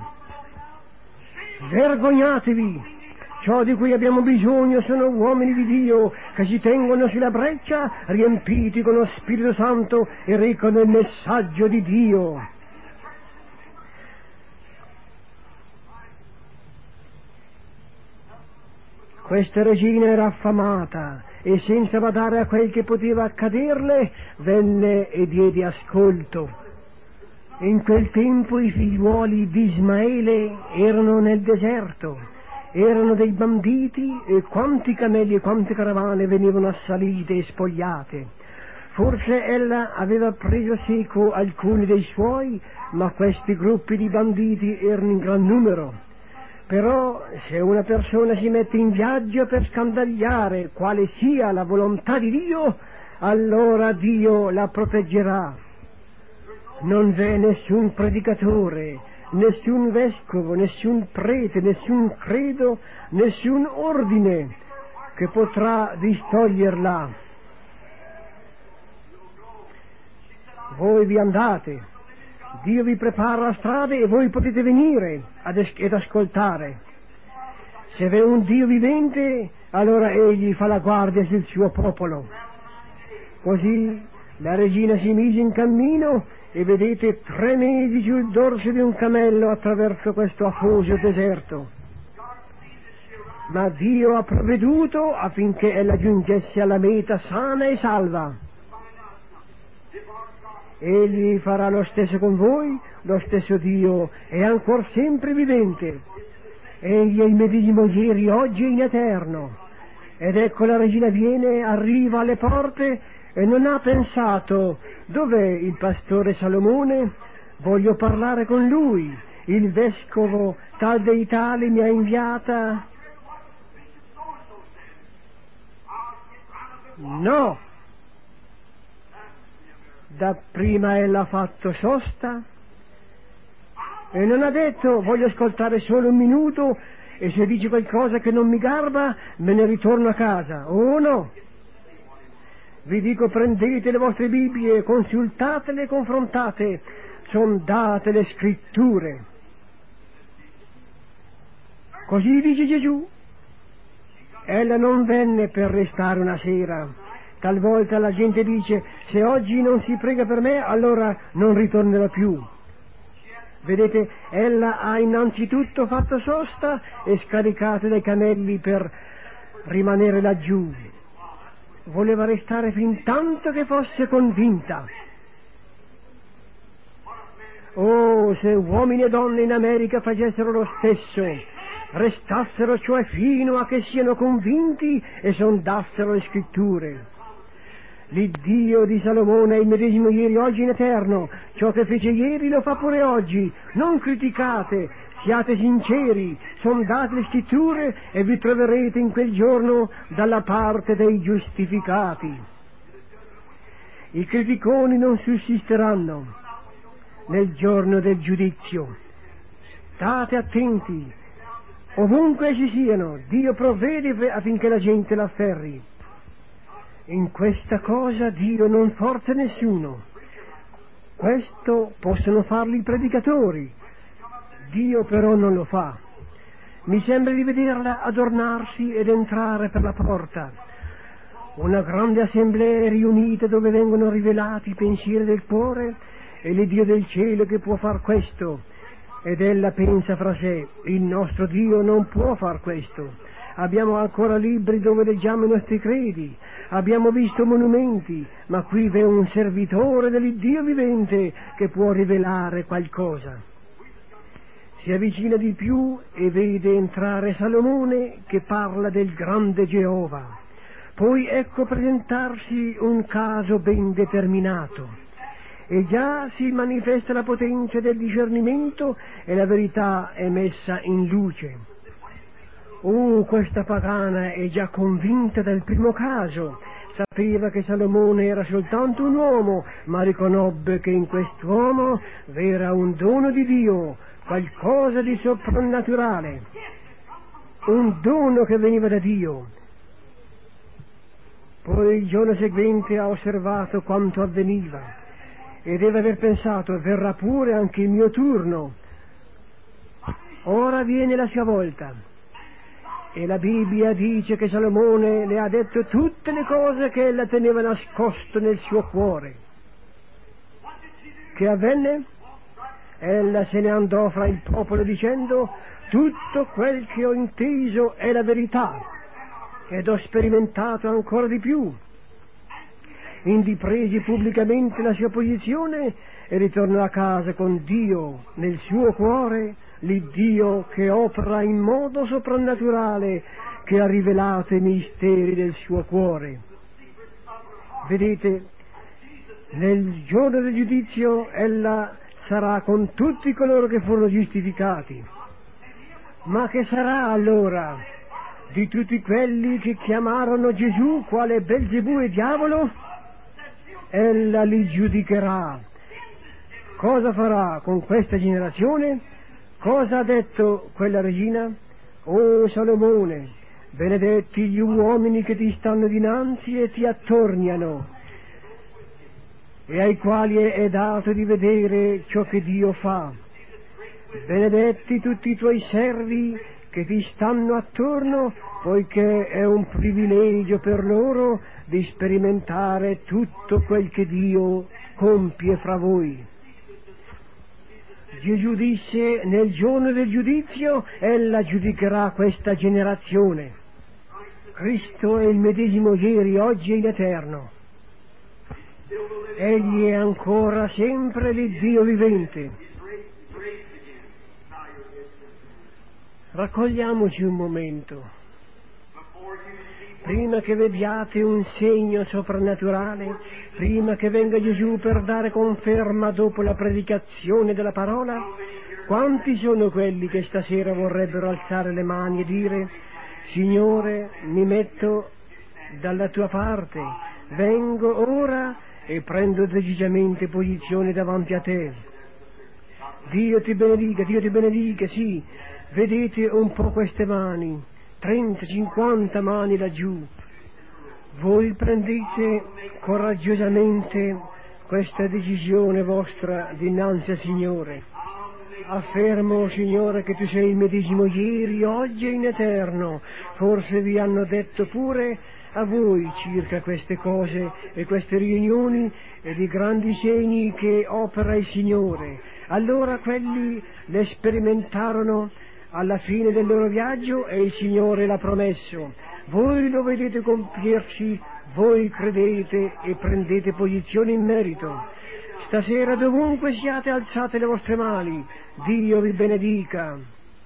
Vergognatevi! Ciò di cui abbiamo bisogno sono uomini di Dio che si tengono sulla breccia, riempiti con lo Spirito Santo e recano il messaggio di Dio. Questa regina era affamata e senza badare a quel che poteva accaderle, venne e diede ascolto. In quel tempo i figliuoli di Ismaele erano nel deserto, erano dei banditi e quanti camelli e quante caravane venivano assalite e spogliate. Forse ella aveva preso seco alcuni dei suoi, ma questi gruppi di banditi erano in gran numero. Però se una persona si mette in viaggio per scandagliare quale sia la volontà di Dio, allora Dio la proteggerà. Non v'è nessun predicatore, nessun vescovo, nessun prete, nessun credo, nessun ordine che potrà distoglierla. Voi vi andate. Dio vi prepara la strada e voi potete venire ed ascoltare. Se v'è un Dio vivente, allora egli fa la guardia sul suo popolo. Così la regina si mise in cammino e vedete 3 mesi sul dorso di un cammello attraverso questo afoso deserto. Ma Dio ha provveduto affinché ella giungesse alla meta sana e salva. Egli farà lo stesso con voi, lo stesso Dio è ancora sempre vivente. Egli è il medesimo ieri, oggi e in eterno. Ed ecco la regina viene, arriva alle porte e non ha pensato: dov'è il pastore Salomone? Voglio parlare con lui. Il vescovo tal dei tali mi ha inviata. No! Dapprima ella ha fatto sosta e non ha detto: voglio ascoltare solo 1 minuto e se dice qualcosa che non mi garba me ne ritorno a casa. Oh no! Vi dico, prendete le vostre Bibbie, consultatele e confrontate, sondate le scritture. Così dice Gesù. Ella non venne per restare una sera. Talvolta la gente dice: se oggi non si prega per me, allora non ritornerò più. Vedete, ella ha innanzitutto fatto sosta e scaricato dai camelli per rimanere laggiù. Voleva restare fin tanto che fosse convinta. Oh, se uomini e donne in America facessero lo stesso, restassero cioè fino a che siano convinti e sondassero le scritture. L'Iddio di Salomone è il medesimo ieri, oggi in eterno. Ciò che fece ieri lo fa pure oggi. Non criticate, siate sinceri, sondate le scritture e vi troverete in quel giorno dalla parte dei giustificati. I criticoni non sussisteranno nel giorno del giudizio. State attenti, ovunque ci siano, Dio provvede affinché la gente l'afferri. In questa cosa Dio non forza nessuno. Questo possono farlo i predicatori. Dio però non lo fa. Mi sembra di vederla adornarsi ed entrare per la porta. Una grande assemblea riunita dove vengono rivelati i pensieri del cuore e l'Iddio del cielo che può far questo. Ed ella pensa fra sé: il nostro Dio non può far questo. Abbiamo ancora libri dove leggiamo i nostri credi, abbiamo visto monumenti, ma qui v'è un servitore dell'Iddio vivente che può rivelare qualcosa. Si avvicina di più e vede entrare Salomone che parla del grande Geova. Poi ecco presentarsi un caso ben determinato. E già si manifesta la potenza del discernimento e la verità è messa in luce. Oh, questa pagana è già convinta del primo caso, Sapeva che Salomone era soltanto un uomo, ma riconobbe che in quest'uomo era un dono di Dio, qualcosa di soprannaturale, un dono che veniva da Dio. Poi il giorno seguente ha osservato quanto avveniva e deve aver pensato: verrà pure anche il mio turno. Ora viene la sua volta. E la Bibbia dice che Salomone le ha detto tutte le cose che ella teneva nascosto nel suo cuore. Che avvenne? Ella se ne andò fra il popolo dicendo: tutto quel che ho inteso è la verità, ed ho sperimentato ancora di più. Indi presi pubblicamente la sua posizione e ritornò a casa con Dio nel suo cuore, l'Iddio che opera in modo soprannaturale, che ha rivelato i misteri del suo cuore. Vedete, nel giorno del giudizio ella sarà con tutti coloro che furono giustificati. Ma che sarà allora di tutti quelli che chiamarono Gesù quale Belzebù e diavolo? Ella li giudicherà. Cosa farà con questa generazione? Cosa ha detto quella regina? O Salomone, benedetti gli uomini che ti stanno dinanzi e ti attorniano, e ai quali è dato di vedere ciò che Dio fa. Benedetti tutti i tuoi servi che ti stanno attorno, poiché è un privilegio per loro di sperimentare tutto quel che Dio compie fra voi. Gesù disse: nel giorno del giudizio ella giudicherà questa generazione. Cristo è il medesimo ieri, oggi e in eterno. Egli è ancora sempre l'Iddio vivente. Raccogliamoci un momento. Prima che vediate un segno soprannaturale, prima che venga Gesù per dare conferma dopo la predicazione della parola, quanti sono quelli che stasera vorrebbero alzare le mani e dire: Signore, mi metto dalla tua parte, vengo ora e prendo decisamente posizione davanti a te. Dio ti benedica, sì. Vedete un po' queste mani, 30, 50 mani laggiù. Voi prendete coraggiosamente questa decisione vostra dinanzi al Signore. Affermo, Signore, che Tu sei il medesimo ieri, oggi e in eterno. Forse vi hanno detto pure a voi circa queste cose e queste riunioni e di grandi segni che opera il Signore. Allora quelli le sperimentarono alla fine del loro viaggio e il Signore l'ha promesso. Voi lo vedete compiersi, voi credete e prendete posizione in merito. Stasera dovunque siate, alzate le vostre mani, Dio vi benedica.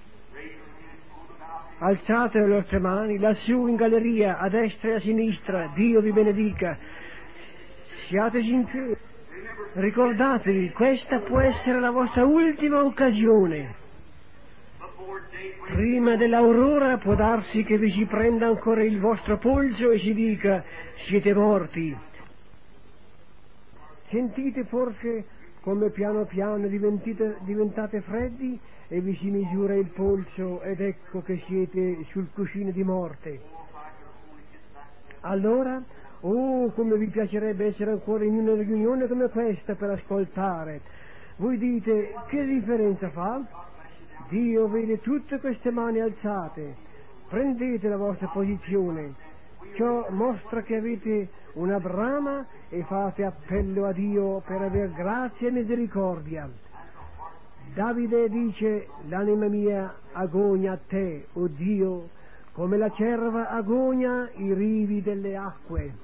Alzate le vostre mani lassù in galleria, a destra e a sinistra, Dio vi benedica. Siate sinceri, ricordatevi, questa può essere la vostra ultima occasione. Prima dell'aurora può darsi che vi si prenda ancora il vostro polso e si dica: siete morti. Sentite forse come piano piano diventate freddi e vi si misura il polso ed ecco che siete sul cuscino di morte. Allora, come vi piacerebbe essere ancora in una riunione come questa per ascoltare. Voi dite: che differenza fa? Dio vede tutte queste mani alzate. Prendete la vostra posizione. Ciò mostra che avete una brama e fate appello a Dio per aver grazia e misericordia. Davide dice: l'anima mia agonia a te, o Dio, come la cerva agonia i rivi delle acque.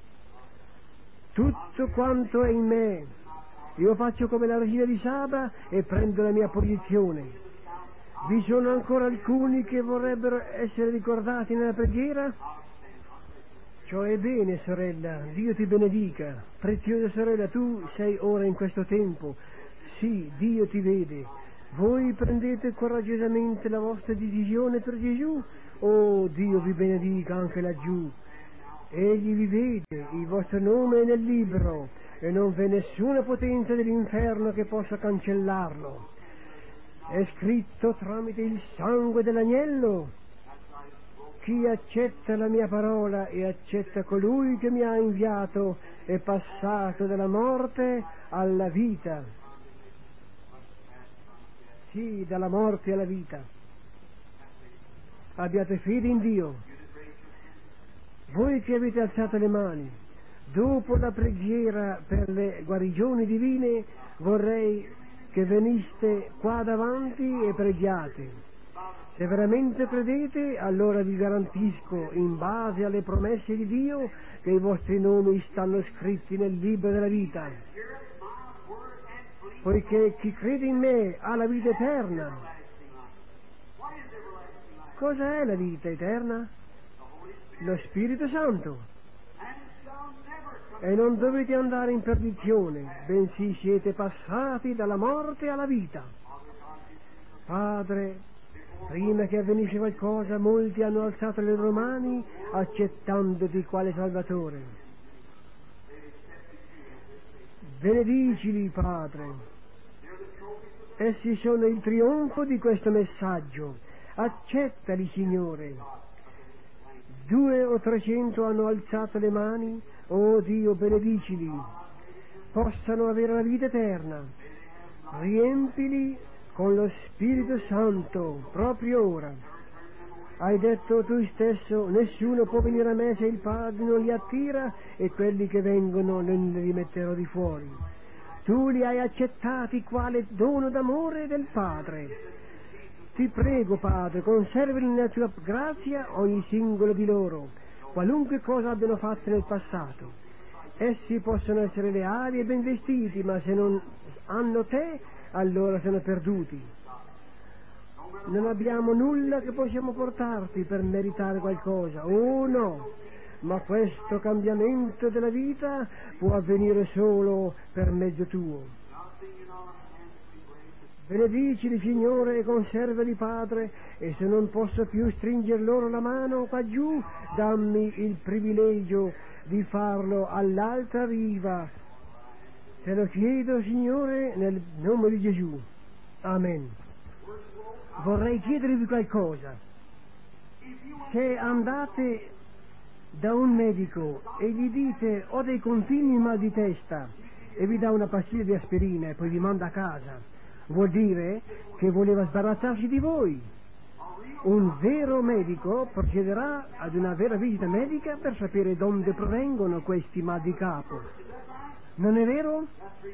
Tutto quanto è in me, io faccio come la regina di Saba e prendo la mia posizione. Vi sono ancora alcuni che vorrebbero essere ricordati nella preghiera? Ciò è bene, sorella, Dio ti benedica. Preziosa sorella, tu sei ora in questo tempo. Sì, Dio ti vede. Voi prendete coraggiosamente la vostra decisione per Gesù? Oh, Dio vi benedica anche laggiù. Egli vi vede, il vostro nome è nel libro, e non v'è nessuna potenza dell'inferno che possa cancellarlo. È scritto tramite il sangue dell'agnello: chi accetta la mia parola e accetta colui che mi ha inviato è passato dalla morte alla vita. Sì, dalla morte alla vita. Abbiate fede in Dio. Voi che avete alzato le mani, dopo la preghiera per le guarigioni divine, vorrei che veniste qua davanti e preghiate. Se veramente credete, allora vi garantisco, in base alle promesse di Dio, che i vostri nomi stanno scritti nel libro della vita. Poiché chi crede in me ha la vita eterna. Cosa è la vita eterna? Lo Spirito Santo. E non dovete andare in perdizione, bensì siete passati dalla morte alla vita. Padre, prima che avvenisse qualcosa, molti hanno alzato le loro mani accettandoti quale Salvatore. Benedicili, Padre. Essi sono il trionfo di questo messaggio. Accettali, Signore. 200 o 300 hanno alzato le mani. Oh Dio, benedicili. Possano avere la vita eterna. Riempili con lo Spirito Santo, proprio ora. Hai detto tu stesso: nessuno può venire a me se il Padre non li attira, e quelli che vengono non li metterò di fuori. Tu li hai accettati quale dono d'amore del Padre. Ti prego, Padre, conservali nella tua grazia ogni singolo di loro, qualunque cosa abbiano fatto nel passato. Essi possono essere leali e ben vestiti, ma se non hanno te, allora sono perduti. Non abbiamo nulla che possiamo portarti per meritare qualcosa, oh no, ma questo cambiamento della vita può avvenire solo per mezzo tuo. Benedicili, Signore, e conservali, Padre, e se non posso più stringere loro la mano qua giù, dammi il privilegio di farlo all'altra riva. Te lo chiedo, Signore, nel nome di Gesù. Amen. Vorrei chiedervi qualcosa. Se andate da un medico e gli dite: ho dei continui mal di testa, e vi dà una pastiglia di aspirina e poi vi manda a casa, vuol dire che voleva sbarazzarsi di voi. Un vero medico procederà ad una vera visita medica per sapere dove provengono questi mal di capo. Non è vero?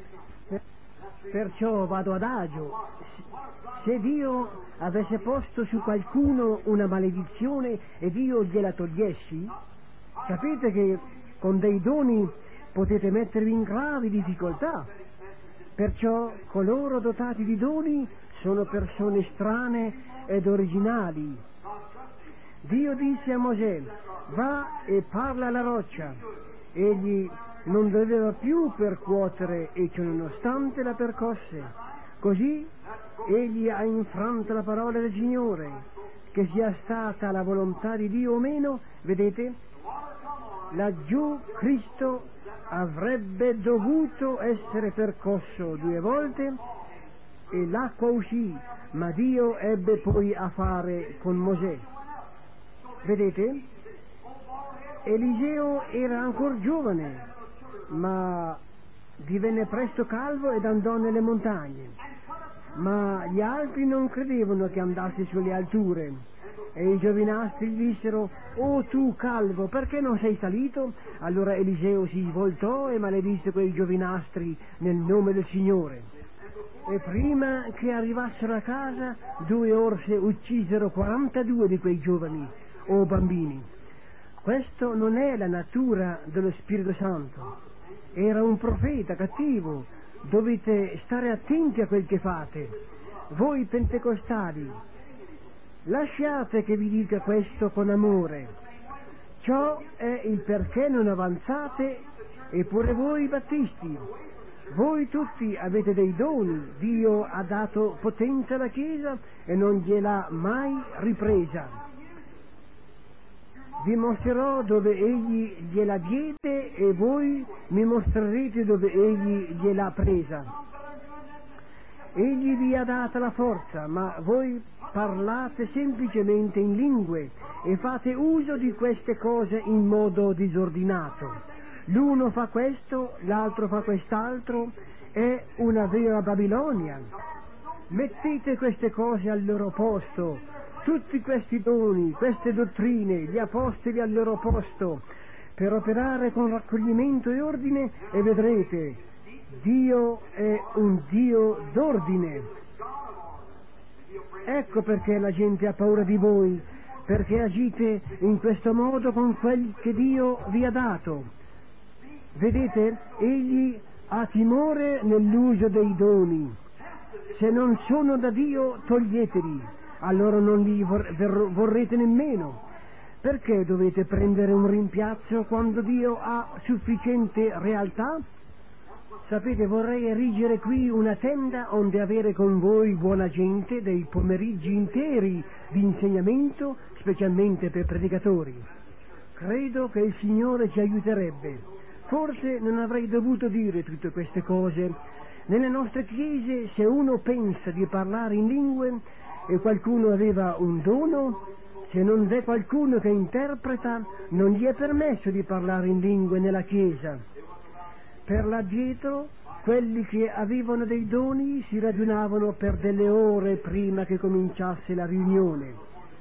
Perciò vado adagio. Se Dio avesse posto su qualcuno una maledizione ed io gliela togliessi, sapete che con dei doni potete mettervi in gravi difficoltà. Perciò coloro dotati di doni sono persone strane ed originali. Dio disse a Mosè: va e parla alla roccia. Egli non doveva più percuotere e ciononostante la percosse. Così egli ha infranto la parola del Signore. Che sia stata la volontà di Dio o meno, vedete, laggiù Cristo avrebbe dovuto essere percosso 2 volte e l'acqua uscì, ma Dio ebbe poi a fare con Mosè. Vedete? Eliseo era ancora giovane, ma divenne presto calvo ed andò nelle montagne. Ma gli altri non credevano che andasse sulle alture, e i giovinastri gli dissero: «Oh tu calvo, perché non sei salito?» Allora Eliseo si voltò e maledisse quei giovinastri nel nome del Signore. E prima che arrivassero a casa, 2 orse uccisero 42 di quei giovani o bambini. Questo non è la natura dello Spirito Santo. Era un profeta cattivo. Dovete stare attenti a quel che fate. Voi pentecostali, lasciate che vi dica questo con amore. Ciò è il perché non avanzate, eppure voi battisti. Voi tutti avete dei doni, Dio ha dato potenza alla Chiesa e non gliel'ha mai ripresa. vi mostrerò dove egli gliela diede e voi mi mostrerete dove egli gliel'ha presa. Egli vi ha data la forza, ma voi parlate semplicemente in lingue e fate uso di queste cose in modo disordinato. L'uno fa questo, l'altro fa quest'altro, è una vera Babilonia. Mettete queste cose al loro posto, tutti questi doni, queste dottrine, gli apostoli al loro posto, per operare con raccoglimento e ordine, e vedrete, Dio è un Dio d'ordine. Ecco perché la gente ha paura di voi, perché agite in questo modo con quel che Dio vi ha dato. Vedete, egli ha timore nell'uso dei doni. Se non sono da Dio, toglieteli, allora non li vorrete nemmeno. Perché dovete prendere un rimpiazzo quando Dio ha sufficiente realtà? Sapete, vorrei erigere qui una tenda onde avere con voi, buona gente, dei pomeriggi interi di insegnamento, specialmente per predicatori. Credo che il Signore ci aiuterebbe. Forse non avrei dovuto dire tutte queste cose. Nelle nostre chiese, se uno pensa di parlare in lingue e qualcuno aveva un dono, se non v'è qualcuno che interpreta, non gli è permesso di parlare in lingue nella chiesa. Per là dietro, quelli che avevano dei doni si radunavano per delle ore prima che cominciasse la riunione.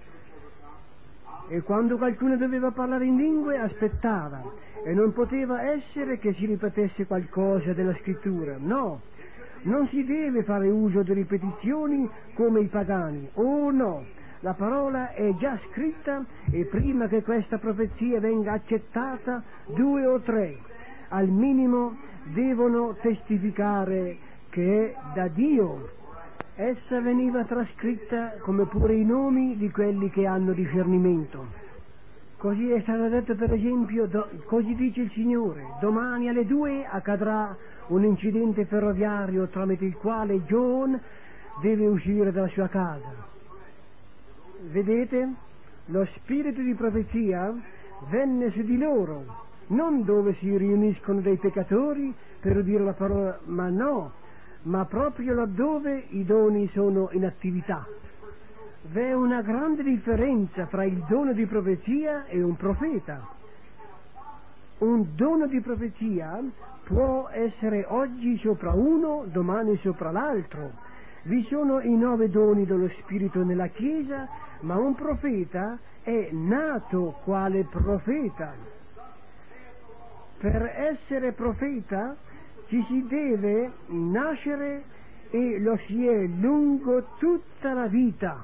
E quando qualcuno doveva parlare in lingue, aspettava, e non poteva essere che si ripetesse qualcosa della scrittura. No, non si deve fare uso di ripetizioni come i pagani. Oh no, la parola è già scritta e prima che questa profezia venga accettata, 2 o 3 al minimo devono testificare che è da Dio. Essa veniva trascritta come pure i nomi di quelli che hanno discernimento. Così è stato detto, per esempio, così dice il Signore: domani alle 2 accadrà un incidente ferroviario tramite il quale John deve uscire dalla sua casa. Vedete? Lo spirito di profezia venne su di loro, non dove si riuniscono dei peccatori per udire la parola, ma no, ma proprio laddove i doni sono in attività. V'è una grande differenza fra il dono di profezia e un profeta. Un dono di profezia può essere oggi sopra uno, domani sopra l'altro. Vi sono i 9 doni dello Spirito nella Chiesa, ma un profeta è nato quale profeta. Per essere profeta ci si deve nascere e lo si è lungo tutta la vita.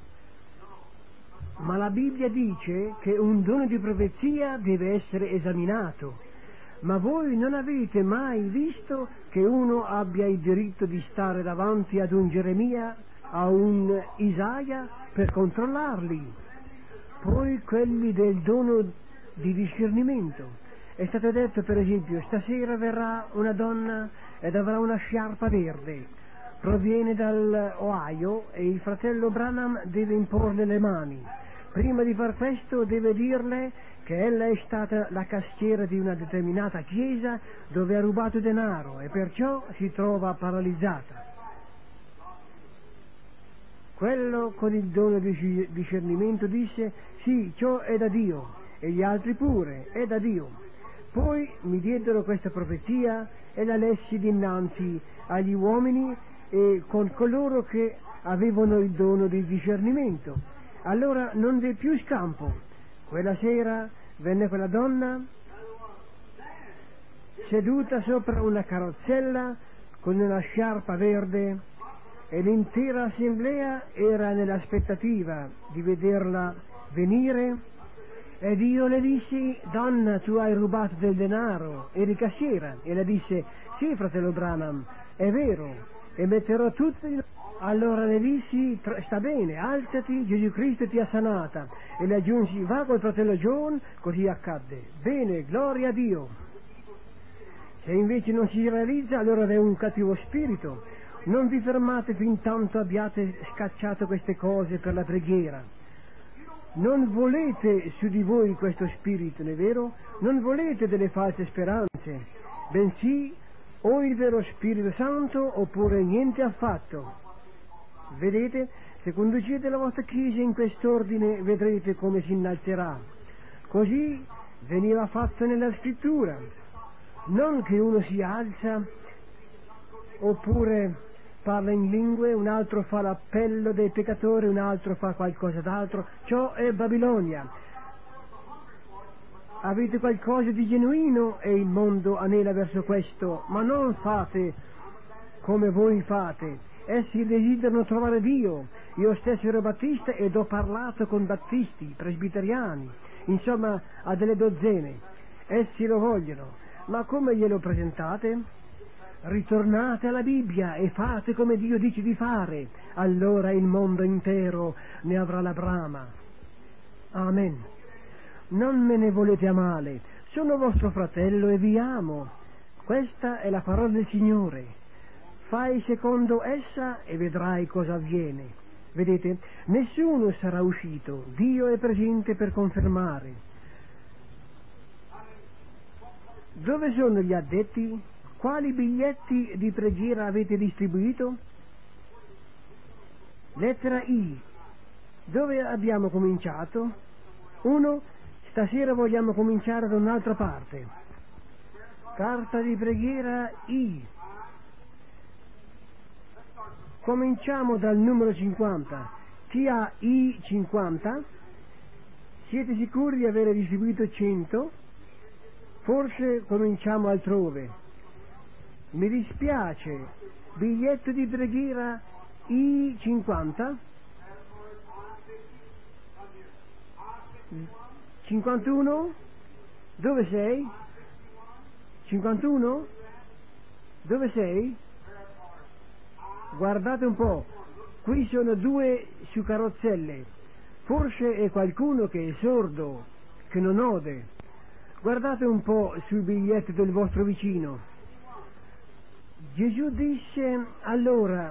Ma la Bibbia dice che un dono di profezia deve essere esaminato. Ma voi non avete mai visto che uno abbia il diritto di stare davanti ad un Geremia, a un Isaia, per controllarli? Poi quelli del dono di discernimento. È stato detto, per esempio, stasera verrà una donna ed avrà una sciarpa verde. Proviene dall'Ohio e il fratello Branham deve imporle le mani. Prima di far questo deve dirle che ella è stata la cassiera di una determinata chiesa dove ha rubato denaro e perciò si trova paralizzata. Quello con il dono di discernimento disse: sì, ciò è da Dio, e gli altri pure, è da Dio. Poi mi diedero questa profezia e la lessi dinanzi agli uomini e con coloro che avevano il dono di discernimento. Allora non v'è più scampo. Quella sera venne quella donna seduta sopra una carrozzella con una sciarpa verde e l'intera assemblea era nell'aspettativa di vederla venire. Ed io le dissi: donna, tu hai rubato del denaro, eri cassiera. E le disse: sì, fratello Branham, è vero, e metterò tutti. Allora le dissi: sta bene, alzati, Gesù Cristo ti ha sanata. E le aggiunsi: va col fratello John. Così accadde. Bene, gloria a Dio. Se invece non si realizza, allora è un cattivo spirito. Non vi fermate fin tanto abbiate scacciato queste cose per la preghiera. Non volete su di voi questo spirito, non è vero? Non volete delle false speranze, bensì o il vero Spirito Santo oppure niente affatto. Vedete, se conducete la vostra Chiesa in quest'ordine vedrete come si innalzerà. Così veniva fatto nella Scrittura, non che uno si alza oppure parla in lingue, un altro fa l'appello dei peccatori, un altro fa qualcosa d'altro. Ciò è Babilonia. Avete qualcosa di genuino e il mondo anela verso questo, ma non fate come voi fate. Essi desiderano trovare Dio. Io stesso ero battista ed ho parlato con battisti, presbiteriani, insomma a delle dozzene. Essi lo vogliono, ma come glielo presentate? Ritornate alla Bibbia e fate come Dio dice di fare, allora il mondo intero ne avrà la brama. Amen. Non me ne volete a male, sono vostro fratello e vi amo. Questa è la parola del Signore. Fai secondo essa e vedrai cosa avviene. Vedete, nessuno sarà uscito, Dio è presente per confermare. Dove sono gli addetti? Quali biglietti di preghiera avete distribuito? Lettera I. Dove abbiamo cominciato? 1. Stasera vogliamo cominciare da un'altra parte. Carta di preghiera I. Cominciamo dal numero 50. TAI 50. Siete sicuri di avere distribuito 100? Forse cominciamo altrove. Mi dispiace, biglietto di preghiera I50? 51? Dove sei? 51? Dove sei? Guardate un po', qui sono 2 su carrozzelle, forse è qualcuno che è sordo, che non ode. Guardate un po' sul biglietto del vostro vicino. Gesù disse allora: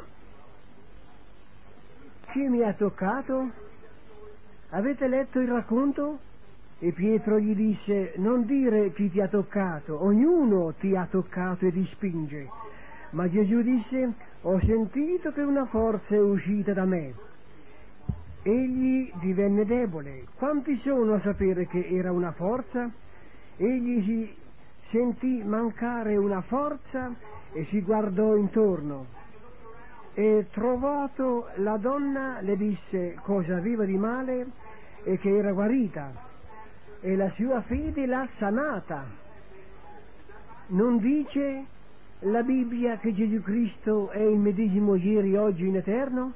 chi mi ha toccato? Avete letto il racconto? E Pietro gli disse: non dire chi ti ha toccato, ognuno ti ha toccato e ti spinge. Ma Gesù disse: ho sentito che una forza è uscita da me. Egli divenne debole. Quanti sono a sapere che era una forza? Egli si sentì mancare una forza e si guardò intorno e trovato la donna le disse cosa aveva di male e che era guarita e la sua fede l'ha sanata. Non dice la Bibbia che Gesù Cristo è il medesimo ieri, oggi, in eterno?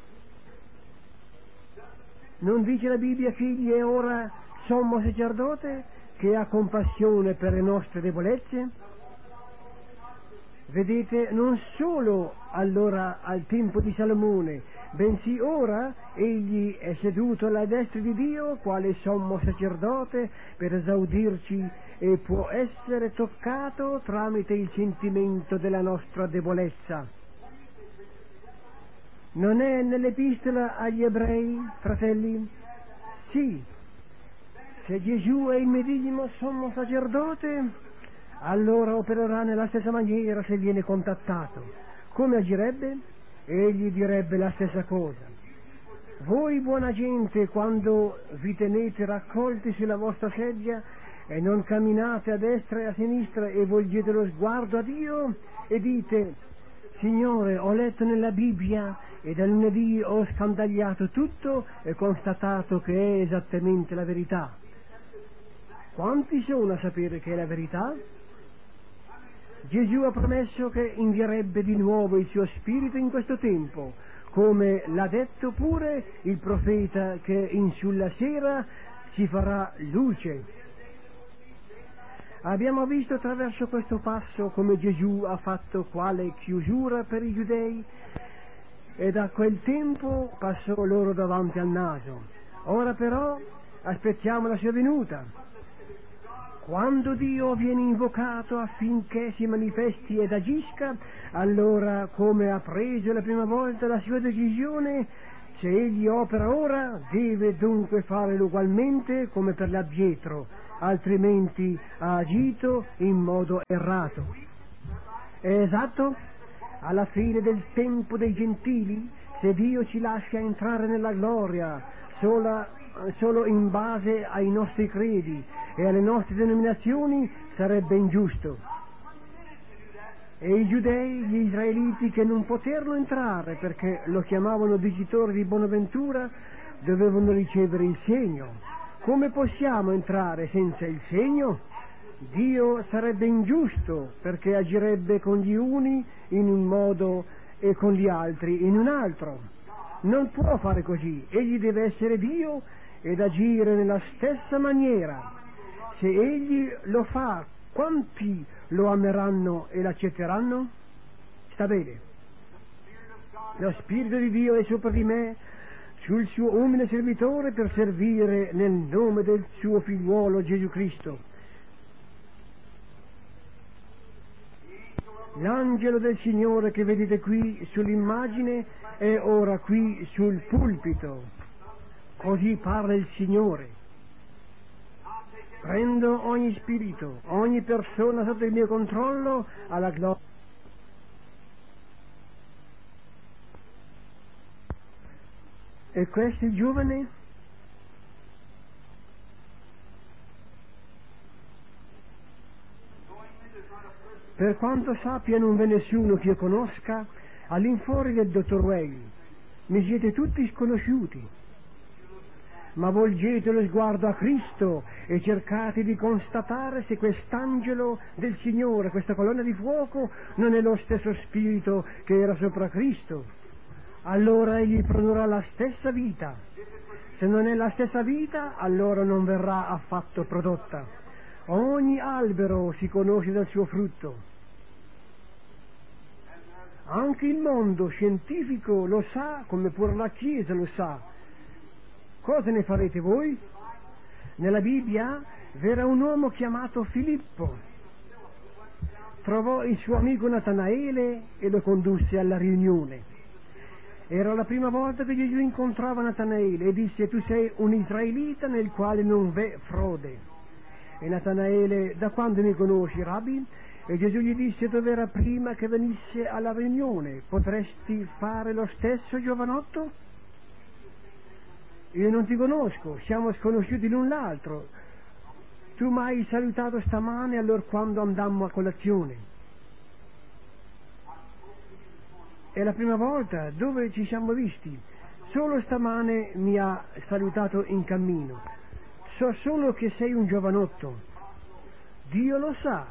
Non dice la Bibbia che egli è ora sommo sacerdote che ha compassione per le nostre debolezze? Vedete, non solo allora al tempo di Salomone, bensì ora egli è seduto alla destra di Dio quale sommo sacerdote per esaudirci e può essere toccato tramite il sentimento della nostra debolezza. Non è nell'epistola agli ebrei, fratelli? Sì, se Gesù è il medesimo sommo sacerdote, allora opererà nella stessa maniera se viene contattato. Come agirebbe? Egli direbbe la stessa cosa. Voi, buona gente, quando vi tenete raccolti sulla vostra sedia e non camminate a destra e a sinistra e volgete lo sguardo a Dio e dite: Signore, ho letto nella Bibbia e da lunedì ho scandagliato tutto e constatato che è esattamente la verità. Quanti sono a sapere che è la verità? Gesù ha promesso che invierebbe di nuovo il suo spirito in questo tempo, come l'ha detto pure il profeta che in sulla sera si farà luce. Abbiamo visto attraverso questo passo come Gesù ha fatto quale chiusura per i giudei e da quel tempo passò loro davanti al naso. Ora però aspettiamo la sua venuta. Quando Dio viene invocato affinché si manifesti ed agisca, allora, come ha preso la prima volta la sua decisione, Se egli opera ora, deve dunque farlo ugualmente come per l'addietro, altrimenti ha agito in modo errato. È esatto? Alla fine del tempo dei gentili, se Dio ci lascia entrare nella gloria solo in base ai nostri credi e alle nostre denominazioni, sarebbe ingiusto. E i giudei, gli israeliti che non poterono entrare perché lo chiamavano vincitore di Bonaventura, dovevano ricevere il segno. Come possiamo entrare senza il segno? Dio sarebbe ingiusto perché agirebbe con gli uni in un modo e con gli altri in un altro. Non può fare così, egli deve essere Dio ed agire nella stessa maniera. Se egli lo fa, quanti lo ameranno e l'accetteranno? Sta bene. Lo Spirito di Dio è sopra di me, sul suo umile servitore per servire nel nome del suo figliuolo Gesù Cristo. L'angelo del Signore che vedete qui sull'immagine è ora qui sul pulpito. Così parla il Signore. Prendo ogni spirito, ogni persona sotto il mio controllo alla gloria. E questo il giovane? Per quanto sappia non ve nessuno che io conosca, all'infuori del dottor Weil, mi siete tutti sconosciuti. Ma volgete lo sguardo a Cristo e cercate di constatare se quest'angelo del Signore, questa colonna di fuoco, non è lo stesso spirito che era sopra Cristo. Allora egli produrrà la stessa vita. Se non è la stessa vita, allora non verrà affatto prodotta. Ogni albero si conosce dal suo frutto. Anche il mondo scientifico lo sa, come pure la Chiesa lo sa. Cosa ne farete voi? Nella Bibbia v'era un uomo chiamato Filippo. Trovò il suo amico Natanaele e lo condusse alla riunione. Era la prima volta che Gesù incontrava Natanaele e disse: tu sei un israelita nel quale non v'è frode. E Natanaele: da quando mi conosci, Rabbi? E Gesù gli disse: dov'era prima che venisse alla riunione? Potresti fare lo stesso, giovanotto? Io non ti conosco, siamo sconosciuti l'un l'altro. Tu mi hai salutato stamane allora quando andammo a colazione. È la prima volta dove ci siamo visti. Solo stamane mi ha salutato in cammino. So solo che sei un giovanotto. Dio lo sa.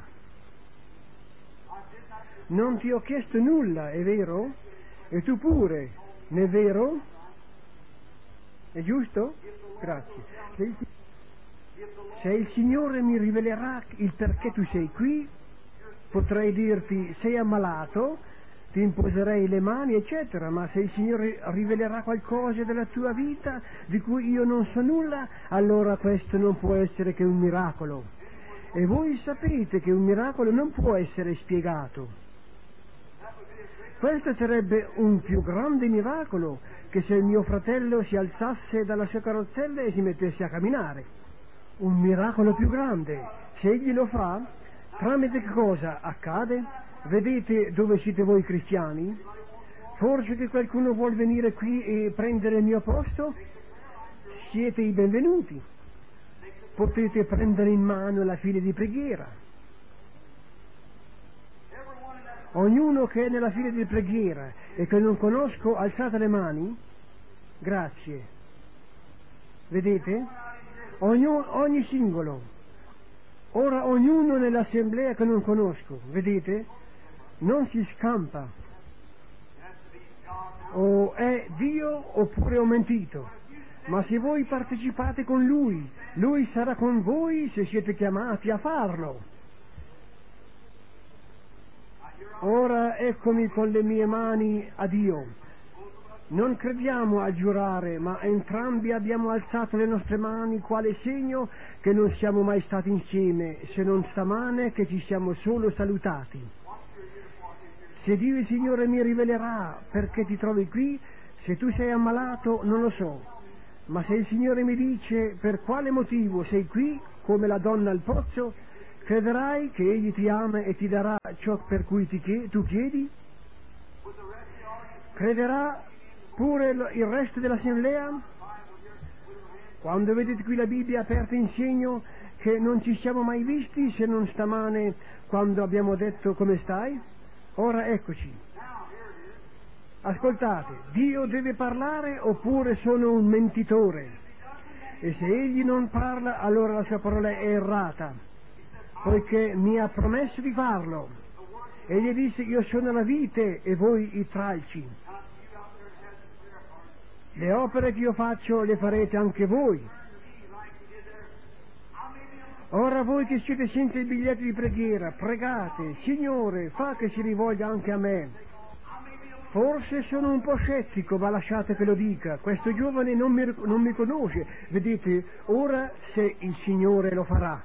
Non ti ho chiesto nulla, è vero? E tu pure, non è vero? È giusto? Grazie. Se il Signore mi rivelerà il perché tu sei qui, potrei dirti: sei ammalato, ti imposerei le mani, eccetera, ma se il Signore rivelerà qualcosa della tua vita di cui io non so nulla, allora questo non può essere che un miracolo. E voi sapete che un miracolo non può essere spiegato. Questo sarebbe un più grande miracolo che se il mio fratello si alzasse dalla sua carrozzella e si mettesse a camminare. Un miracolo più grande. Se egli lo fa, tramite che cosa accade? Vedete dove siete voi cristiani? Forse che qualcuno vuol venire qui e prendere il mio posto? Siete i benvenuti. Potete prendere in mano la fila di preghiera. Ognuno che è nella fila di preghiera e che non conosco, alzate le mani. Grazie. Vedete? Ogni singolo. Ora ognuno nell'assemblea che non conosco, vedete? Non si scampa. O è Dio oppure ho mentito. Ma se voi partecipate con Lui sarà con voi se siete chiamati a farlo. Ora eccomi con le mie mani a Dio. Non crediamo a giurare, ma entrambi abbiamo alzato le nostre mani quale segno che non siamo mai stati insieme, se non stamane che ci siamo solo salutati. Se Dio il Signore mi rivelerà perché ti trovi qui, Se tu sei ammalato non lo so, ma se il Signore mi dice per quale motivo sei qui, come la donna al pozzo, crederai che Egli ti ama e ti darà ciò per cui tu chiedi? Crederà pure il resto dell'assemblea? Quando vedete qui la Bibbia aperta in segno che non ci siamo mai visti se non stamane quando abbiamo detto come stai? Ora eccoci. Ascoltate, Dio deve parlare oppure sono un mentitore? E se Egli non parla, allora la sua parola è errata, poiché mi ha promesso di farlo. Egli disse: io sono la vite e voi i tralci. Le opere che io faccio le farete anche voi. Ora voi che siete senza il biglietto di preghiera, pregate: Signore, fa che si rivolga anche a me. Forse sono un po' scettico, ma lasciate che lo dica. Questo giovane non mi conosce. Vedete, ora se il Signore lo farà.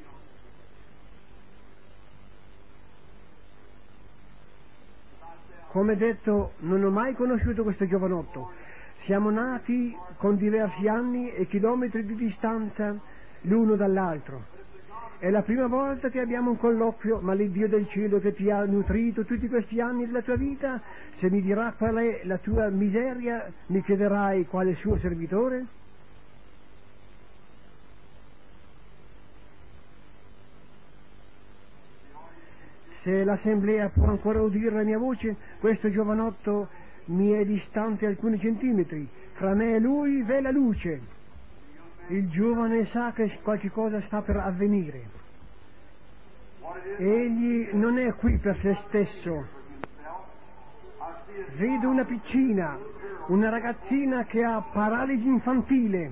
Come detto, non ho mai conosciuto questo giovanotto. Siamo nati con diversi anni e chilometri di distanza l'uno dall'altro. È la prima volta che abbiamo un colloquio, ma l'Iddio del cielo che ti ha nutrito tutti questi anni della tua vita, se mi dirà qual è la tua miseria, mi chiederai qual è il suo servitore? Se l'assemblea può ancora udire la mia voce, questo giovanotto mi è distante alcuni centimetri, fra me e lui v'è la luce. Il giovane sa che qualche cosa sta per avvenire. Egli non è qui per se stesso. Vedo una piccina, una ragazzina che ha paralisi infantile.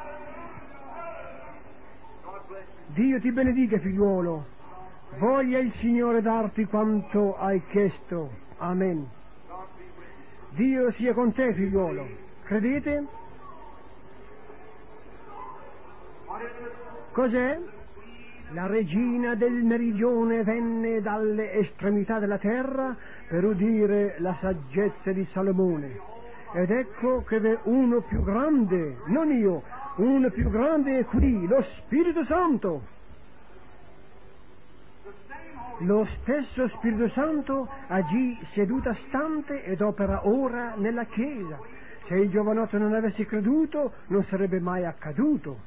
Dio ti benedica, figliuolo. Voglia il Signore darti quanto hai chiesto. Amen. Dio sia con te, figliuolo. Credete? Cos'è? La regina del meridione venne dalle estremità della terra per udire la saggezza di Salomone. Ed ecco che v'è uno più grande, non io, uno più grande è qui, lo Spirito Santo. Lo stesso Spirito Santo agì seduta stante ed opera ora nella Chiesa. Se il giovanotto non avesse creduto, non sarebbe mai accaduto.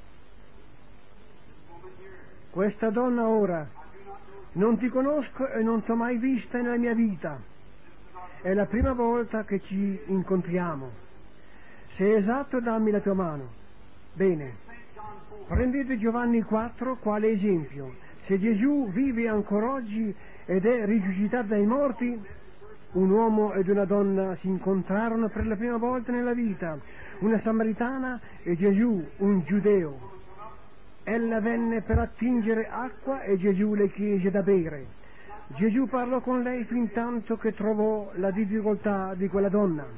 Questa donna ora, non ti conosco e non t'ho mai vista nella mia vita. È la prima volta che ci incontriamo. Se è esatto, dammi la tua mano. Bene. Prendete Giovanni 4 quale esempio. Se Gesù vive ancora oggi ed è risuscitato dai morti, un uomo ed una donna si incontrarono per la prima volta nella vita, una samaritana e Gesù, un giudeo. Ella venne per attingere acqua e Gesù le chiese da bere. Gesù parlò con lei fin tanto che trovò la difficoltà di quella donna.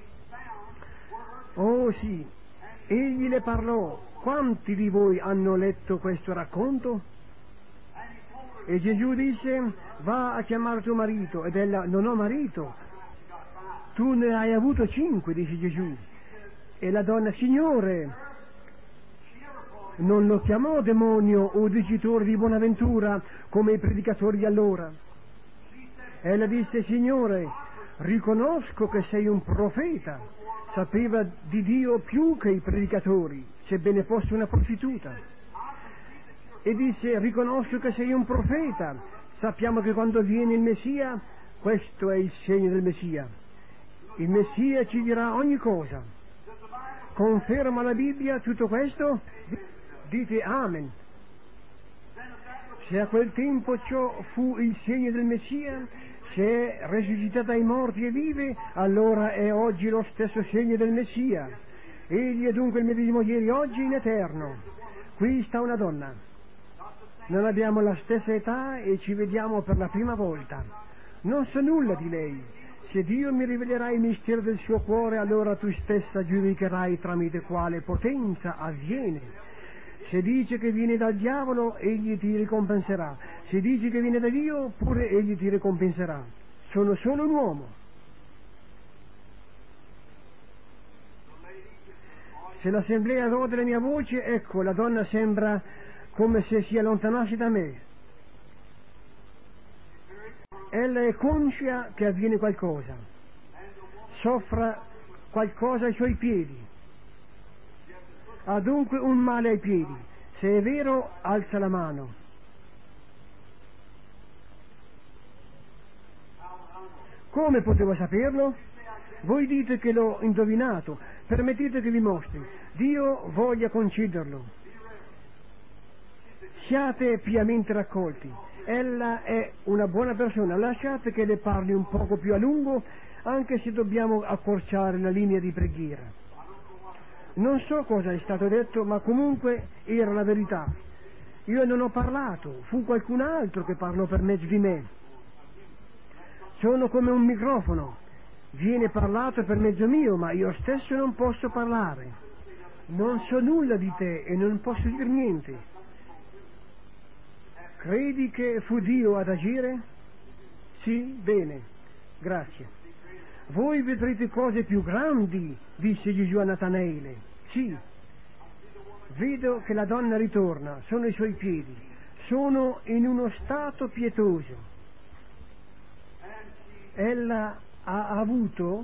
Oh sì, egli le parlò. Quanti di voi hanno letto questo racconto? E Gesù disse: va a chiamare tuo marito. Ed ella: non ho marito. Tu ne hai avuto 5, dice Gesù. E la donna: Signore, non lo chiamò demonio o dicitore di buonaventura come i predicatori di allora. Ella disse: Signore, riconosco che sei un profeta. Sapeva di Dio più che i predicatori, sebbene fosse una prostituta. E disse: riconosco che sei un profeta. Sappiamo che quando viene il Messia, questo è il segno del Messia. Il Messia ci dirà ogni cosa. Conferma la Bibbia tutto questo? Dite Amen. Se a quel tempo ciò fu il segno del Messia, se è risuscitato dai morti e vive, allora è oggi lo stesso segno del Messia. Egli è dunque il medesimo ieri, oggi, in eterno. Qui sta una donna. Non abbiamo la stessa età e ci vediamo per la prima volta. Non so nulla di lei. Se Dio mi rivelerà il mistero del suo cuore, allora tu stessa giudicherai tramite quale potenza avviene. Se dice che viene dal diavolo, egli ti ricompenserà. Se dice che viene da Dio, pure egli ti ricompenserà. Sono solo un uomo. Se l'assemblea rode la mia voce, ecco, la donna sembra come se si allontanasse da me. Ella è conscia che avviene qualcosa, soffra qualcosa ai suoi piedi, ha dunque un male ai piedi. Se è vero, alza la mano. Come potevo saperlo? Voi dite che l'ho indovinato, permettete che vi mostri. Dio voglia concederlo. Siate piamente raccolti. Ella è una buona persona, lasciate che le parli un poco più a lungo, anche se dobbiamo accorciare la linea di preghiera. Non so cosa è stato detto, ma comunque era la verità. Io non ho parlato, fu qualcun altro che parlò per mezzo di me. Sono come un microfono, viene parlato per mezzo mio, ma io stesso non posso parlare. Non so nulla di te e non posso dir niente. Credi che fu Dio ad agire? Sì, bene, grazie. Voi vedrete cose più grandi, disse Gesù a Natanaele. Sì, vedo che la donna ritorna, sono ai suoi piedi, sono in uno stato pietoso. Ella ha avuto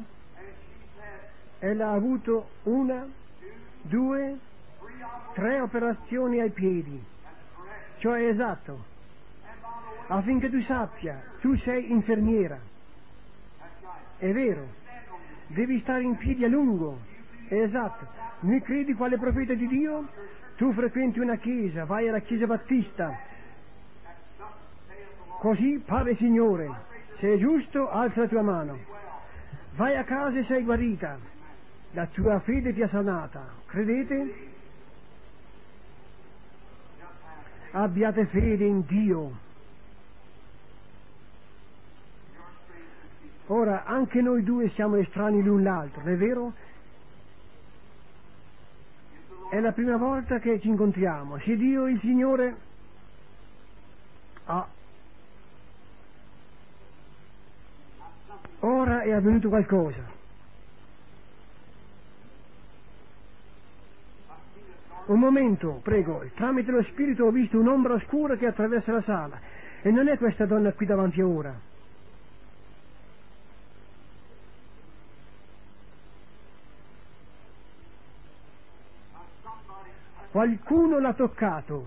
1, 2, 3 operazioni ai piedi, cioè è esatto, affinché tu sappia, tu sei infermiera, è vero, devi stare in piedi a lungo, è esatto, mi credi quale profeta di Dio? Tu frequenti una chiesa, vai alla chiesa battista, così pare Signore. Se è giusto, alza la tua mano. Vai a casa e sei guarita. La tua fede ti ha sanata. Credete? Abbiate fede in Dio. Ora, anche noi due siamo estranei l'un l'altro, è vero? È la prima volta che ci incontriamo. Se Dio, il Signore, ora è avvenuto qualcosa. Un momento, prego, tramite lo Spirito ho visto un'ombra oscura che attraversa la sala. E non è questa donna qui davanti a ora. Qualcuno l'ha toccato.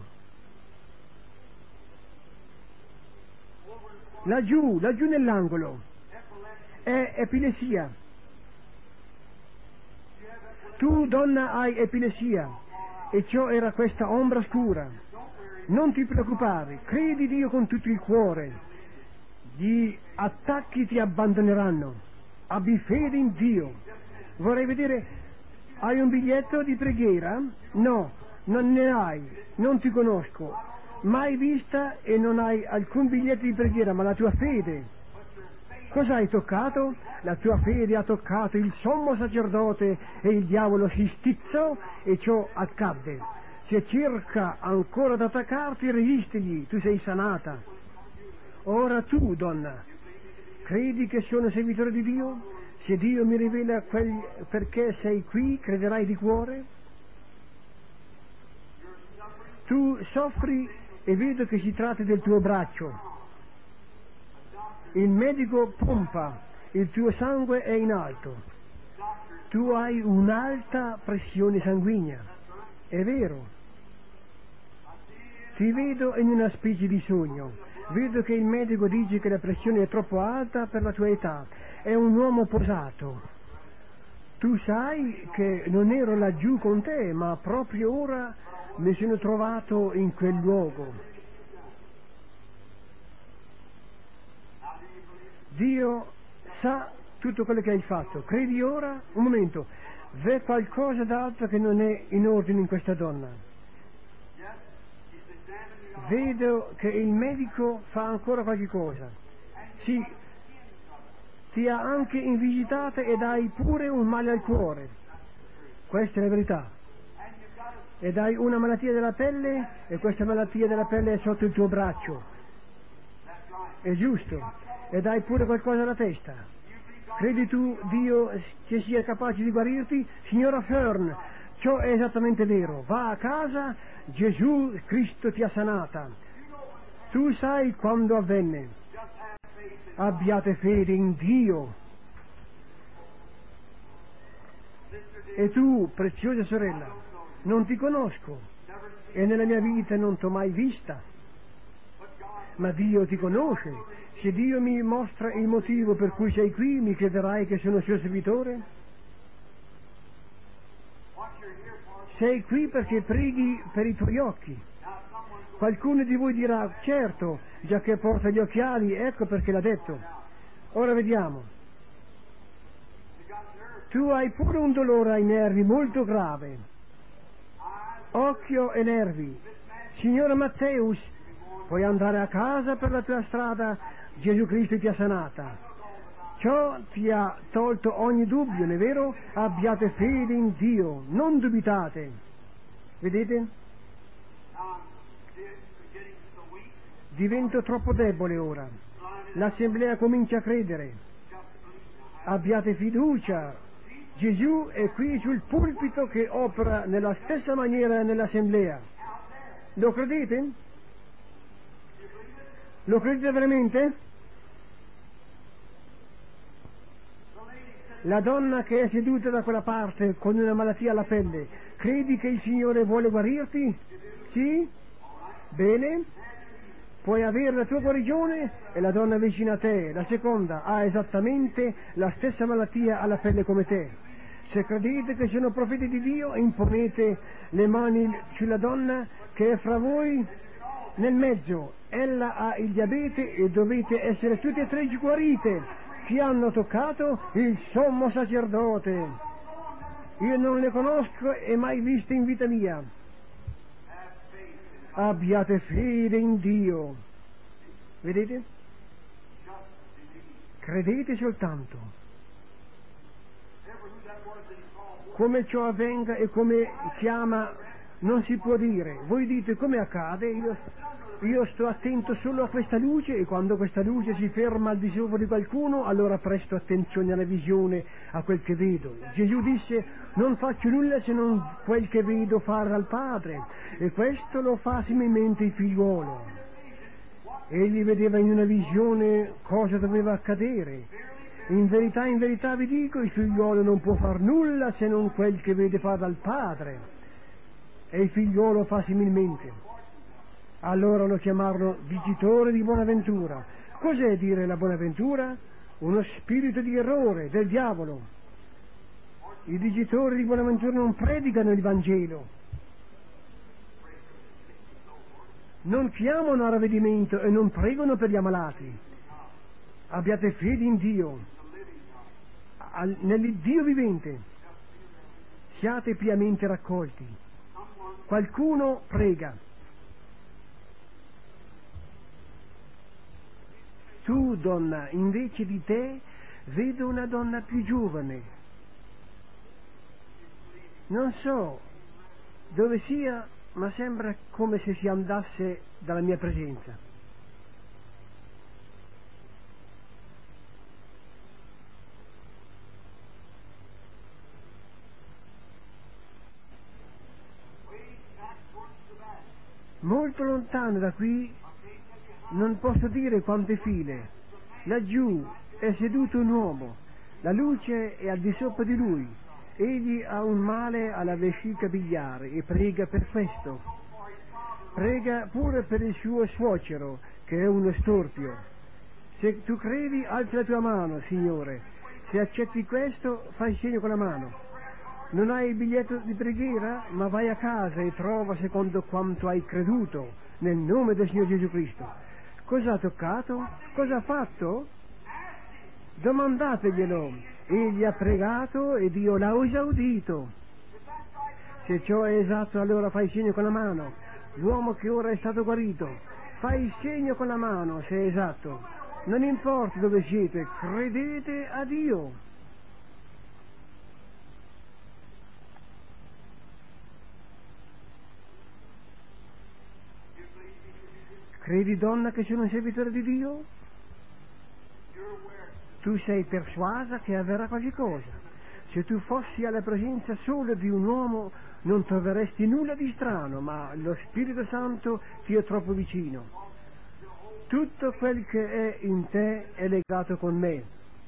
Laggiù nell'angolo. È epilessia. Tu, donna, hai epilessia. E ciò era questa ombra scura. Non ti preoccupare, credi Dio con tutto il cuore. Gli attacchi ti abbandoneranno. Abbi fede in Dio. Vorrei vedere, hai un biglietto di preghiera? No, non ne hai, non ti conosco. Mai vista e non hai alcun biglietto di preghiera, ma la tua fede. Cosa hai toccato? La tua fede ha toccato il sommo sacerdote e il diavolo si stizzò e ciò accadde. Se cerca ancora ad attaccarti, resistigli, tu sei sanata. Ora tu, donna, credi che sono servitore di Dio? Se Dio mi rivela perché sei qui, crederai di cuore? Tu soffri e vedo che si tratta del tuo braccio. Il medico pompa, il tuo sangue è in alto. Tu hai un'alta pressione sanguigna. È vero. Ti vedo in una specie di sogno. Vedo che il medico dice che la pressione è troppo alta per la tua età. È un uomo posato. Tu sai che non ero laggiù con te, ma proprio ora mi sono trovato in quel luogo. Dio sa tutto quello che hai fatto. Credi ora? Un momento. V'è qualcosa d'altro che non è in ordine in questa donna. Vedo che il medico fa ancora qualche cosa. Sì, ti ha anche invisitata ed hai pure un male al cuore. Questa è la verità. Ed hai una malattia della pelle e questa malattia della pelle è sotto il tuo braccio. È giusto. Ed hai pure qualcosa alla testa. Credi tu, Dio, che sia capace di guarirti? Signora Fern, Ciò è esattamente vero. Va a casa, Gesù Cristo ti ha sanata. Tu sai quando avvenne. Abbiate fede in Dio. E tu, preziosa sorella, non ti conosco e nella mia vita non t'ho mai vista, ma Dio ti conosce. Se Dio mi mostra il motivo per cui sei qui, mi crederai che sono suo servitore? Sei qui perché preghi per i tuoi occhi. Qualcuno di voi dirà, certo, già che porta gli occhiali, ecco perché l'ha detto. Ora vediamo. Tu hai pure un dolore ai nervi molto grave. Occhio e nervi. Signora Matteus, puoi andare a casa per la tua strada, Gesù Cristo ti ha sanata. Ciò ti ha tolto ogni dubbio, non è vero? Abbiate fede in Dio, non dubitate. Vedete? Divento troppo debole ora. L'assemblea comincia a credere. Abbiate fiducia. Gesù è qui sul pulpito che opera nella stessa maniera nell'assemblea. Lo credete? Lo credete veramente? La donna che è seduta da quella parte con una malattia alla pelle, credi che il Signore vuole guarirti? Sì? Bene? Puoi avere la tua guarigione e la donna vicina a te, la seconda, ha esattamente la stessa malattia alla pelle come te. Se credete che sono profeti di Dio, imponete le mani sulla donna che è fra voi nel mezzo. Ella ha il diabete e dovete essere tutte e tre guarite che hanno toccato il sommo sacerdote. Io non le conosco e mai viste in vita mia. Abbiate fede in Dio. Vedete? Credete soltanto. Come ciò avvenga e come chiama non si può dire. Voi dite come accade? Io sto attento solo a questa luce e quando questa luce si ferma al di sopra di qualcuno, allora presto attenzione alla visione, a quel che vedo. Gesù disse, non faccio nulla se non quel che vedo fare al Padre, e questo lo fa similmente il figliuolo. Egli vedeva in una visione cosa doveva accadere. In verità vi dico, il figliuolo non può far nulla se non quel che vede fare dal Padre, e il figliuolo fa similmente. Allora lo chiamarono dicitore di buonaventura. Cos'è dire la buonaventura? Uno spirito di errore del diavolo. I dicitori di buonaventura non predicano il Vangelo, non chiamano a ravvedimento e non pregano per gli ammalati. Abbiate fede in Dio, nell'Iddio vivente. Siate piamente raccolti. Qualcuno prega. Tu, donna, invece di te, vedo una donna più giovane. Non so dove sia, ma sembra come se si andasse dalla mia presenza. Molto lontano da qui, non posso dire quante file. Laggiù è seduto un uomo, la luce è al di sopra di lui. Egli ha un male alla vescica biliare e prega per questo. Prega pure per il suo suocero, che è uno storpio. Se tu credi, alza la tua mano, Signore. Se accetti questo, fai segno con la mano. Non hai il biglietto di preghiera, ma vai a casa e trova secondo quanto hai creduto, nel nome del Signore Gesù Cristo. Cosa ha toccato? Cosa ha fatto? Domandateglielo. Egli ha pregato e Dio l'ha esaudito. Se ciò è esatto, allora fai segno con la mano. L'uomo che ora è stato guarito, fai il segno con la mano se è esatto. Non importa dove siete, credete a Dio. Credi, donna, che sono un servitore di Dio? Tu sei persuasa che avverrà qualche cosa. Se tu fossi alla presenza solo di un uomo non troveresti nulla di strano, ma lo Spirito Santo ti è troppo vicino. Tutto quel che è in te è legato con me.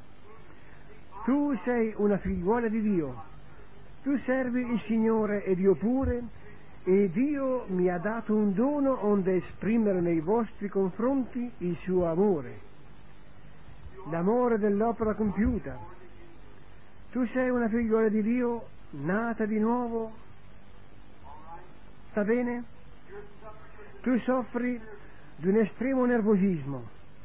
Tu sei una figliuola di Dio. Tu servi il Signore ed io pure, e Dio mi ha dato un dono onde esprimere nei vostri confronti il suo amore, l'amore dell'opera compiuta. Tu sei una figliuola di Dio, nata di nuovo. Sta bene? Tu soffri di un estremo nervosismo.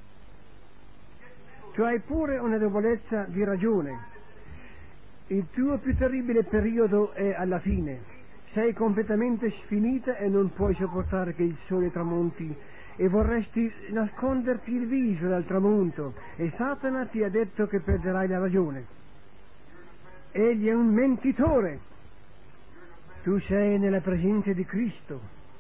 Tu hai pure una debolezza di ragione. Il tuo più terribile periodo è alla fine. Sei completamente sfinita e non puoi sopportare che il sole tramonti e vorresti nasconderti il viso dal tramonto, e Satana ti ha detto che perderai la ragione. Egli è un mentitore. Tu sei nella presenza di Cristo.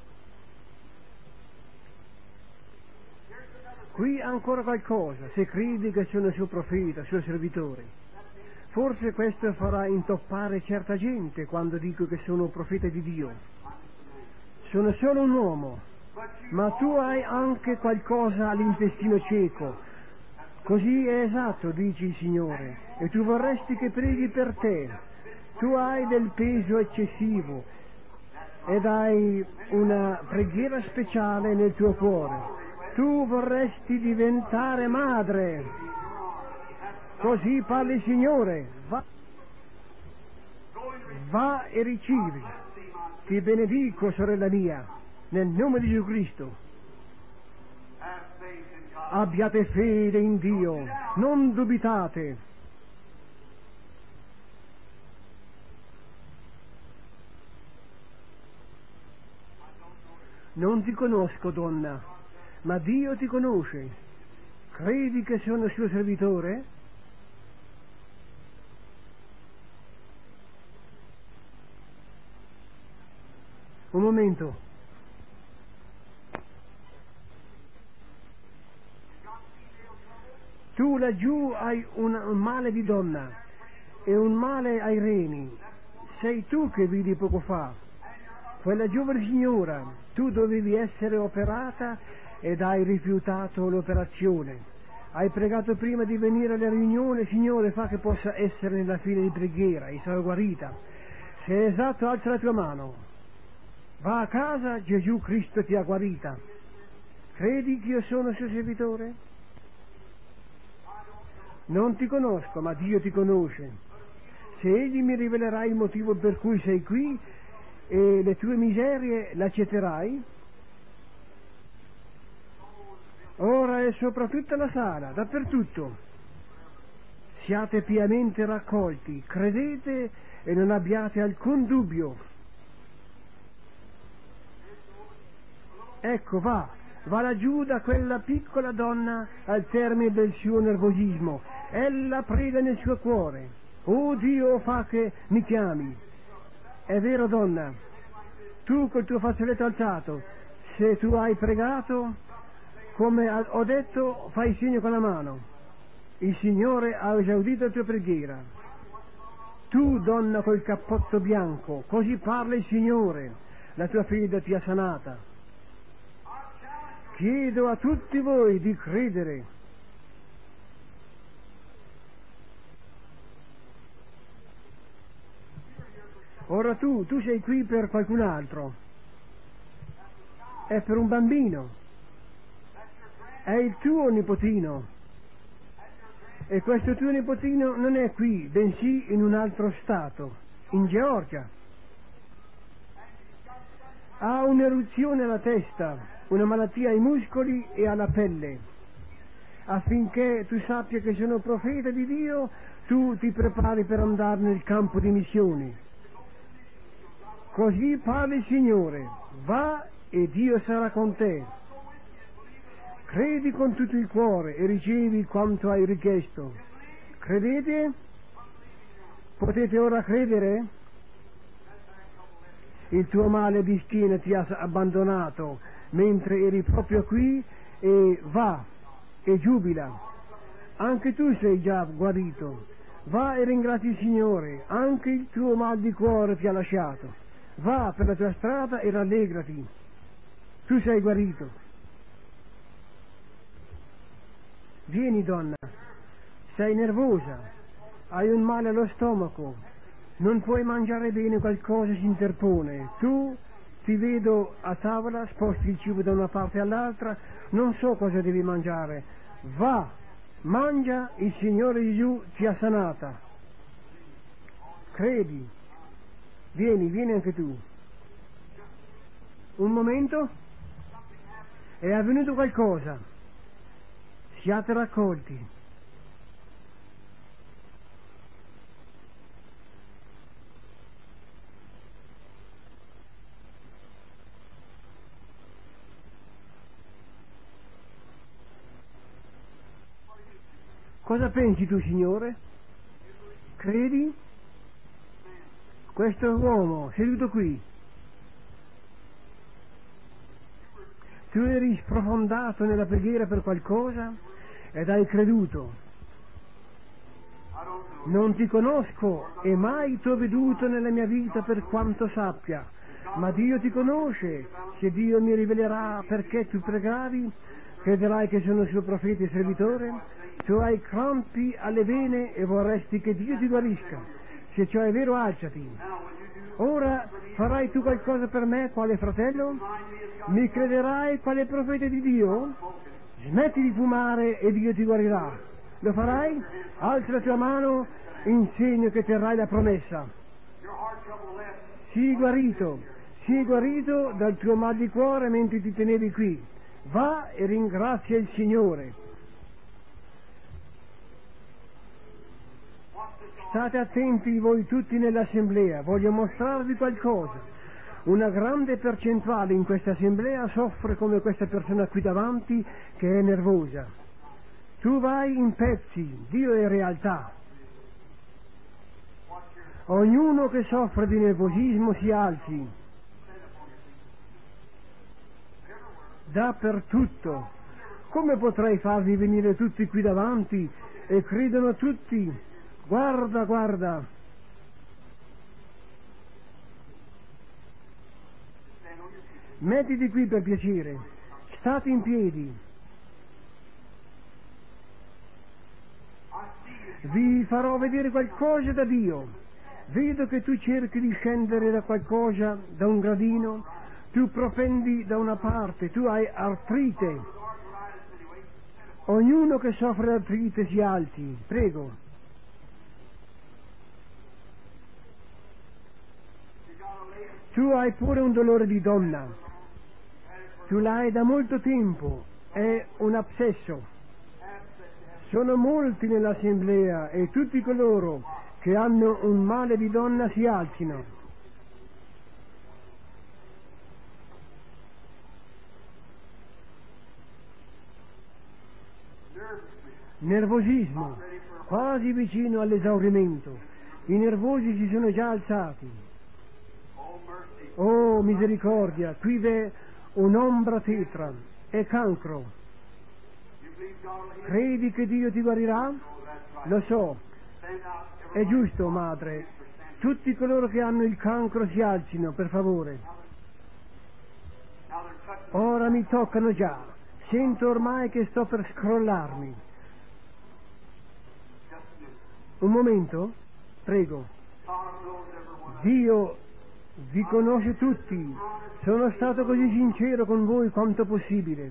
Qui ancora qualcosa, se credi che sono suo profeta, suo servitore. Forse questo farà intoppare certa gente quando dico che sono profeta di Dio. Sono solo un uomo, ma tu hai anche qualcosa all'intestino cieco. Così è esatto, dice il Signore, e tu vorresti che preghi per te. Tu hai del peso eccessivo ed hai una preghiera speciale nel tuo cuore. Tu vorresti diventare madre. Così parla il Signore. Va e ricevi. Ti benedico, sorella mia, nel nome di Gesù Cristo. Abbiate fede in Dio, non dubitate. Non ti conosco, donna, ma Dio ti conosce. Credi che sono suo servitore? Un momento. Tu laggiù hai un male di donna e un male ai reni. Sei tu che vidi poco fa. Quella giovane signora, tu dovevi essere operata ed hai rifiutato l'operazione. Hai pregato prima di venire alla riunione: Signore, fa che possa essere nella fila di preghiera, e sarò guarita. Se è esatto, alza la tua mano. Va a casa, Gesù Cristo ti ha guarita. Credi che io sono suo servitore? Non ti conosco, ma Dio ti conosce. Se Egli mi rivelerà il motivo per cui sei qui e le tue miserie, l'accetterai? Ora è sopra tutta la sala, dappertutto. Siate piamente raccolti, credete e non abbiate alcun dubbio. Ecco, va laggiù da quella piccola donna al termine del suo nervosismo. Ella prega nel suo cuore: oh Dio, fa che mi chiami. È vero, donna, tu col tuo fazzoletto alzato, se tu hai pregato, come ho detto, fai segno con la mano. Il Signore ha esaudito la tua preghiera. Tu, donna col cappotto bianco, così parla il Signore, la tua figlia ti ha sanata. Chiedo a tutti voi di credere. Ora tu sei qui per qualcun altro. È per un bambino. È il tuo nipotino. E questo tuo nipotino non è qui, bensì in un altro stato, in Georgia. Ha un'eruzione alla testa, una malattia ai muscoli e alla pelle. Affinché tu sappia che sono profeta di Dio, tu ti prepari per andare nel campo di missioni. Così parla il Signore: va e Dio sarà con te. Credi con tutto il cuore e ricevi quanto hai richiesto. Credete? Potete ora credere? Il tuo male di schiena ti ha abbandonato mentre eri proprio qui, e va e giubila. Anche tu sei già guarito. Va e ringrazi il Signore, anche il tuo mal di cuore ti ha lasciato. Va per la tua strada e rallegrati. Tu sei guarito. Vieni, donna, sei nervosa, hai un male allo stomaco, non puoi mangiare bene, qualcosa si interpone. Tu ti vedo a tavola, sposti il cibo da una parte all'altra, non so cosa devi mangiare. Va, mangia, il Signore Gesù ti ha sanata. Credi. Vieni anche tu. Un momento. È avvenuto qualcosa. Siate raccolti. Cosa pensi tu, Signore? Credi? Questo uomo seduto qui, tu eri sprofondato nella preghiera per qualcosa ed hai creduto. Non ti conosco e mai t'ho veduto nella mia vita per quanto sappia, ma Dio ti conosce. Se Dio mi rivelerà perché tu pregavi, crederai che sono il suo profeta e servitore. Tu hai crampi alle vene e vorresti che Dio ti guarisca. Se ciò è vero, alzati. Ora farai tu qualcosa per me, quale fratello? Mi crederai quale profeta di Dio? Smetti di fumare e Dio ti guarirà. Lo farai? Alza la tua mano in segno che terrai la promessa. Sii guarito dal tuo mal di cuore mentre ti tenevi qui. Va e ringrazia il Signore. State attenti voi tutti nell'assemblea, voglio mostrarvi qualcosa. Una grande percentuale in questa assemblea soffre come questa persona qui davanti che è nervosa. Tu vai in pezzi, Dio è realtà. Ognuno che soffre di nervosismo si alzi. Dappertutto. Come potrei farvi venire tutti qui davanti e credono tutti? Guarda. Mettiti qui per piacere. State in piedi. Vi farò vedere qualcosa da Dio. Vedo che tu cerchi di scendere da qualcosa, da un gradino. Tu propendi da una parte, tu hai artrite. Ognuno che soffre d'artrite si alzi, prego. Tu hai pure un dolore di donna. Tu l'hai da molto tempo, è un abscesso. Sono molti nell'assemblea e tutti coloro che hanno un male di donna si alzino. Nervosismo, quasi vicino all'esaurimento. I nervosi si sono già alzati. Oh, misericordia, qui v'è un'ombra tetra, è cancro. Credi che Dio ti guarirà? Lo so, è giusto, madre. Tutti coloro che hanno il cancro si alzino, per favore. Ora mi toccano già, sento ormai che sto per scrollarmi. Un momento, prego. Dio vi conosce tutti, sono stato così sincero con voi quanto possibile.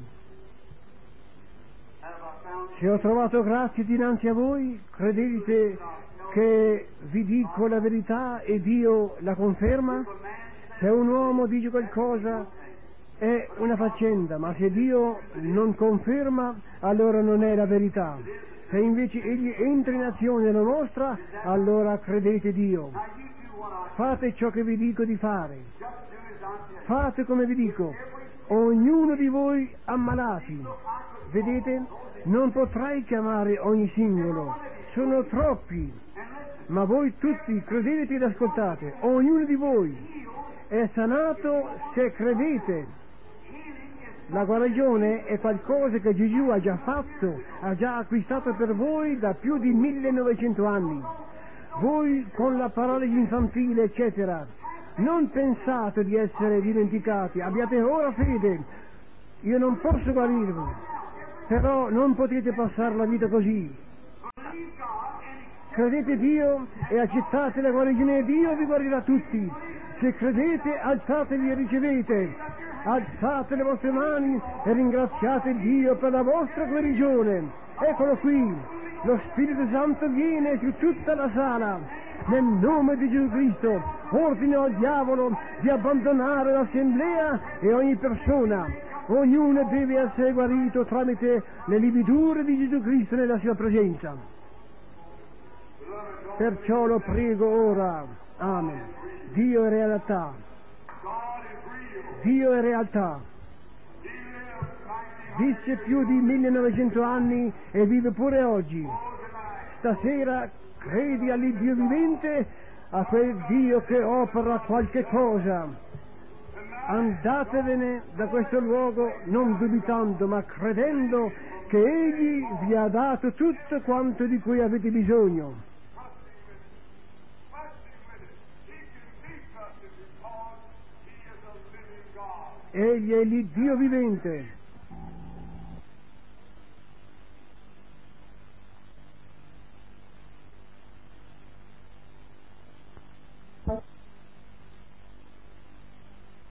Se ho trovato grazia dinanzi a voi, credete che vi dico la verità e Dio la conferma? Se un uomo dice qualcosa è una faccenda, ma se Dio non conferma, allora non è la verità. Se invece Egli entra in azione e lo mostra, allora credete Dio. Fate ciò che vi dico di fare. Fate come vi dico. Ognuno di voi ammalati. Vedete? Non potrai chiamare ogni singolo. Sono troppi. Ma voi tutti credete ed ascoltate. Ognuno di voi è sanato se credete. La guarigione è qualcosa che Gesù ha già fatto, ha già acquistato per voi da più di 1900 anni. Voi con la paralisi infantile, eccetera, non pensate di essere dimenticati, abbiate ora fede. Io non posso guarirvi, però non potete passare la vita così. Credete Dio e accettate la guarigione di Dio, vi guarirà tutti. Se credete, alzatevi e ricevete. Alzate le vostre mani e ringraziate Dio per la vostra guarigione. Eccolo qui, lo Spirito Santo viene su tutta la sala. Nel nome di Gesù Cristo ordino al diavolo di abbandonare l'assemblea e ogni persona. Ognuno deve essere guarito tramite le lividure di Gesù Cristo nella sua presenza. Perciò lo prego ora. Amen. Dio è realtà. Dio è realtà. Visse più di 1900 anni e vive pure oggi. Stasera credi all'Iddio vivente, a quel Dio che opera qualche cosa. Andatevene da questo luogo non dubitando, ma credendo che Egli vi ha dato tutto quanto di cui avete bisogno. Egli è l'Iddio vivente.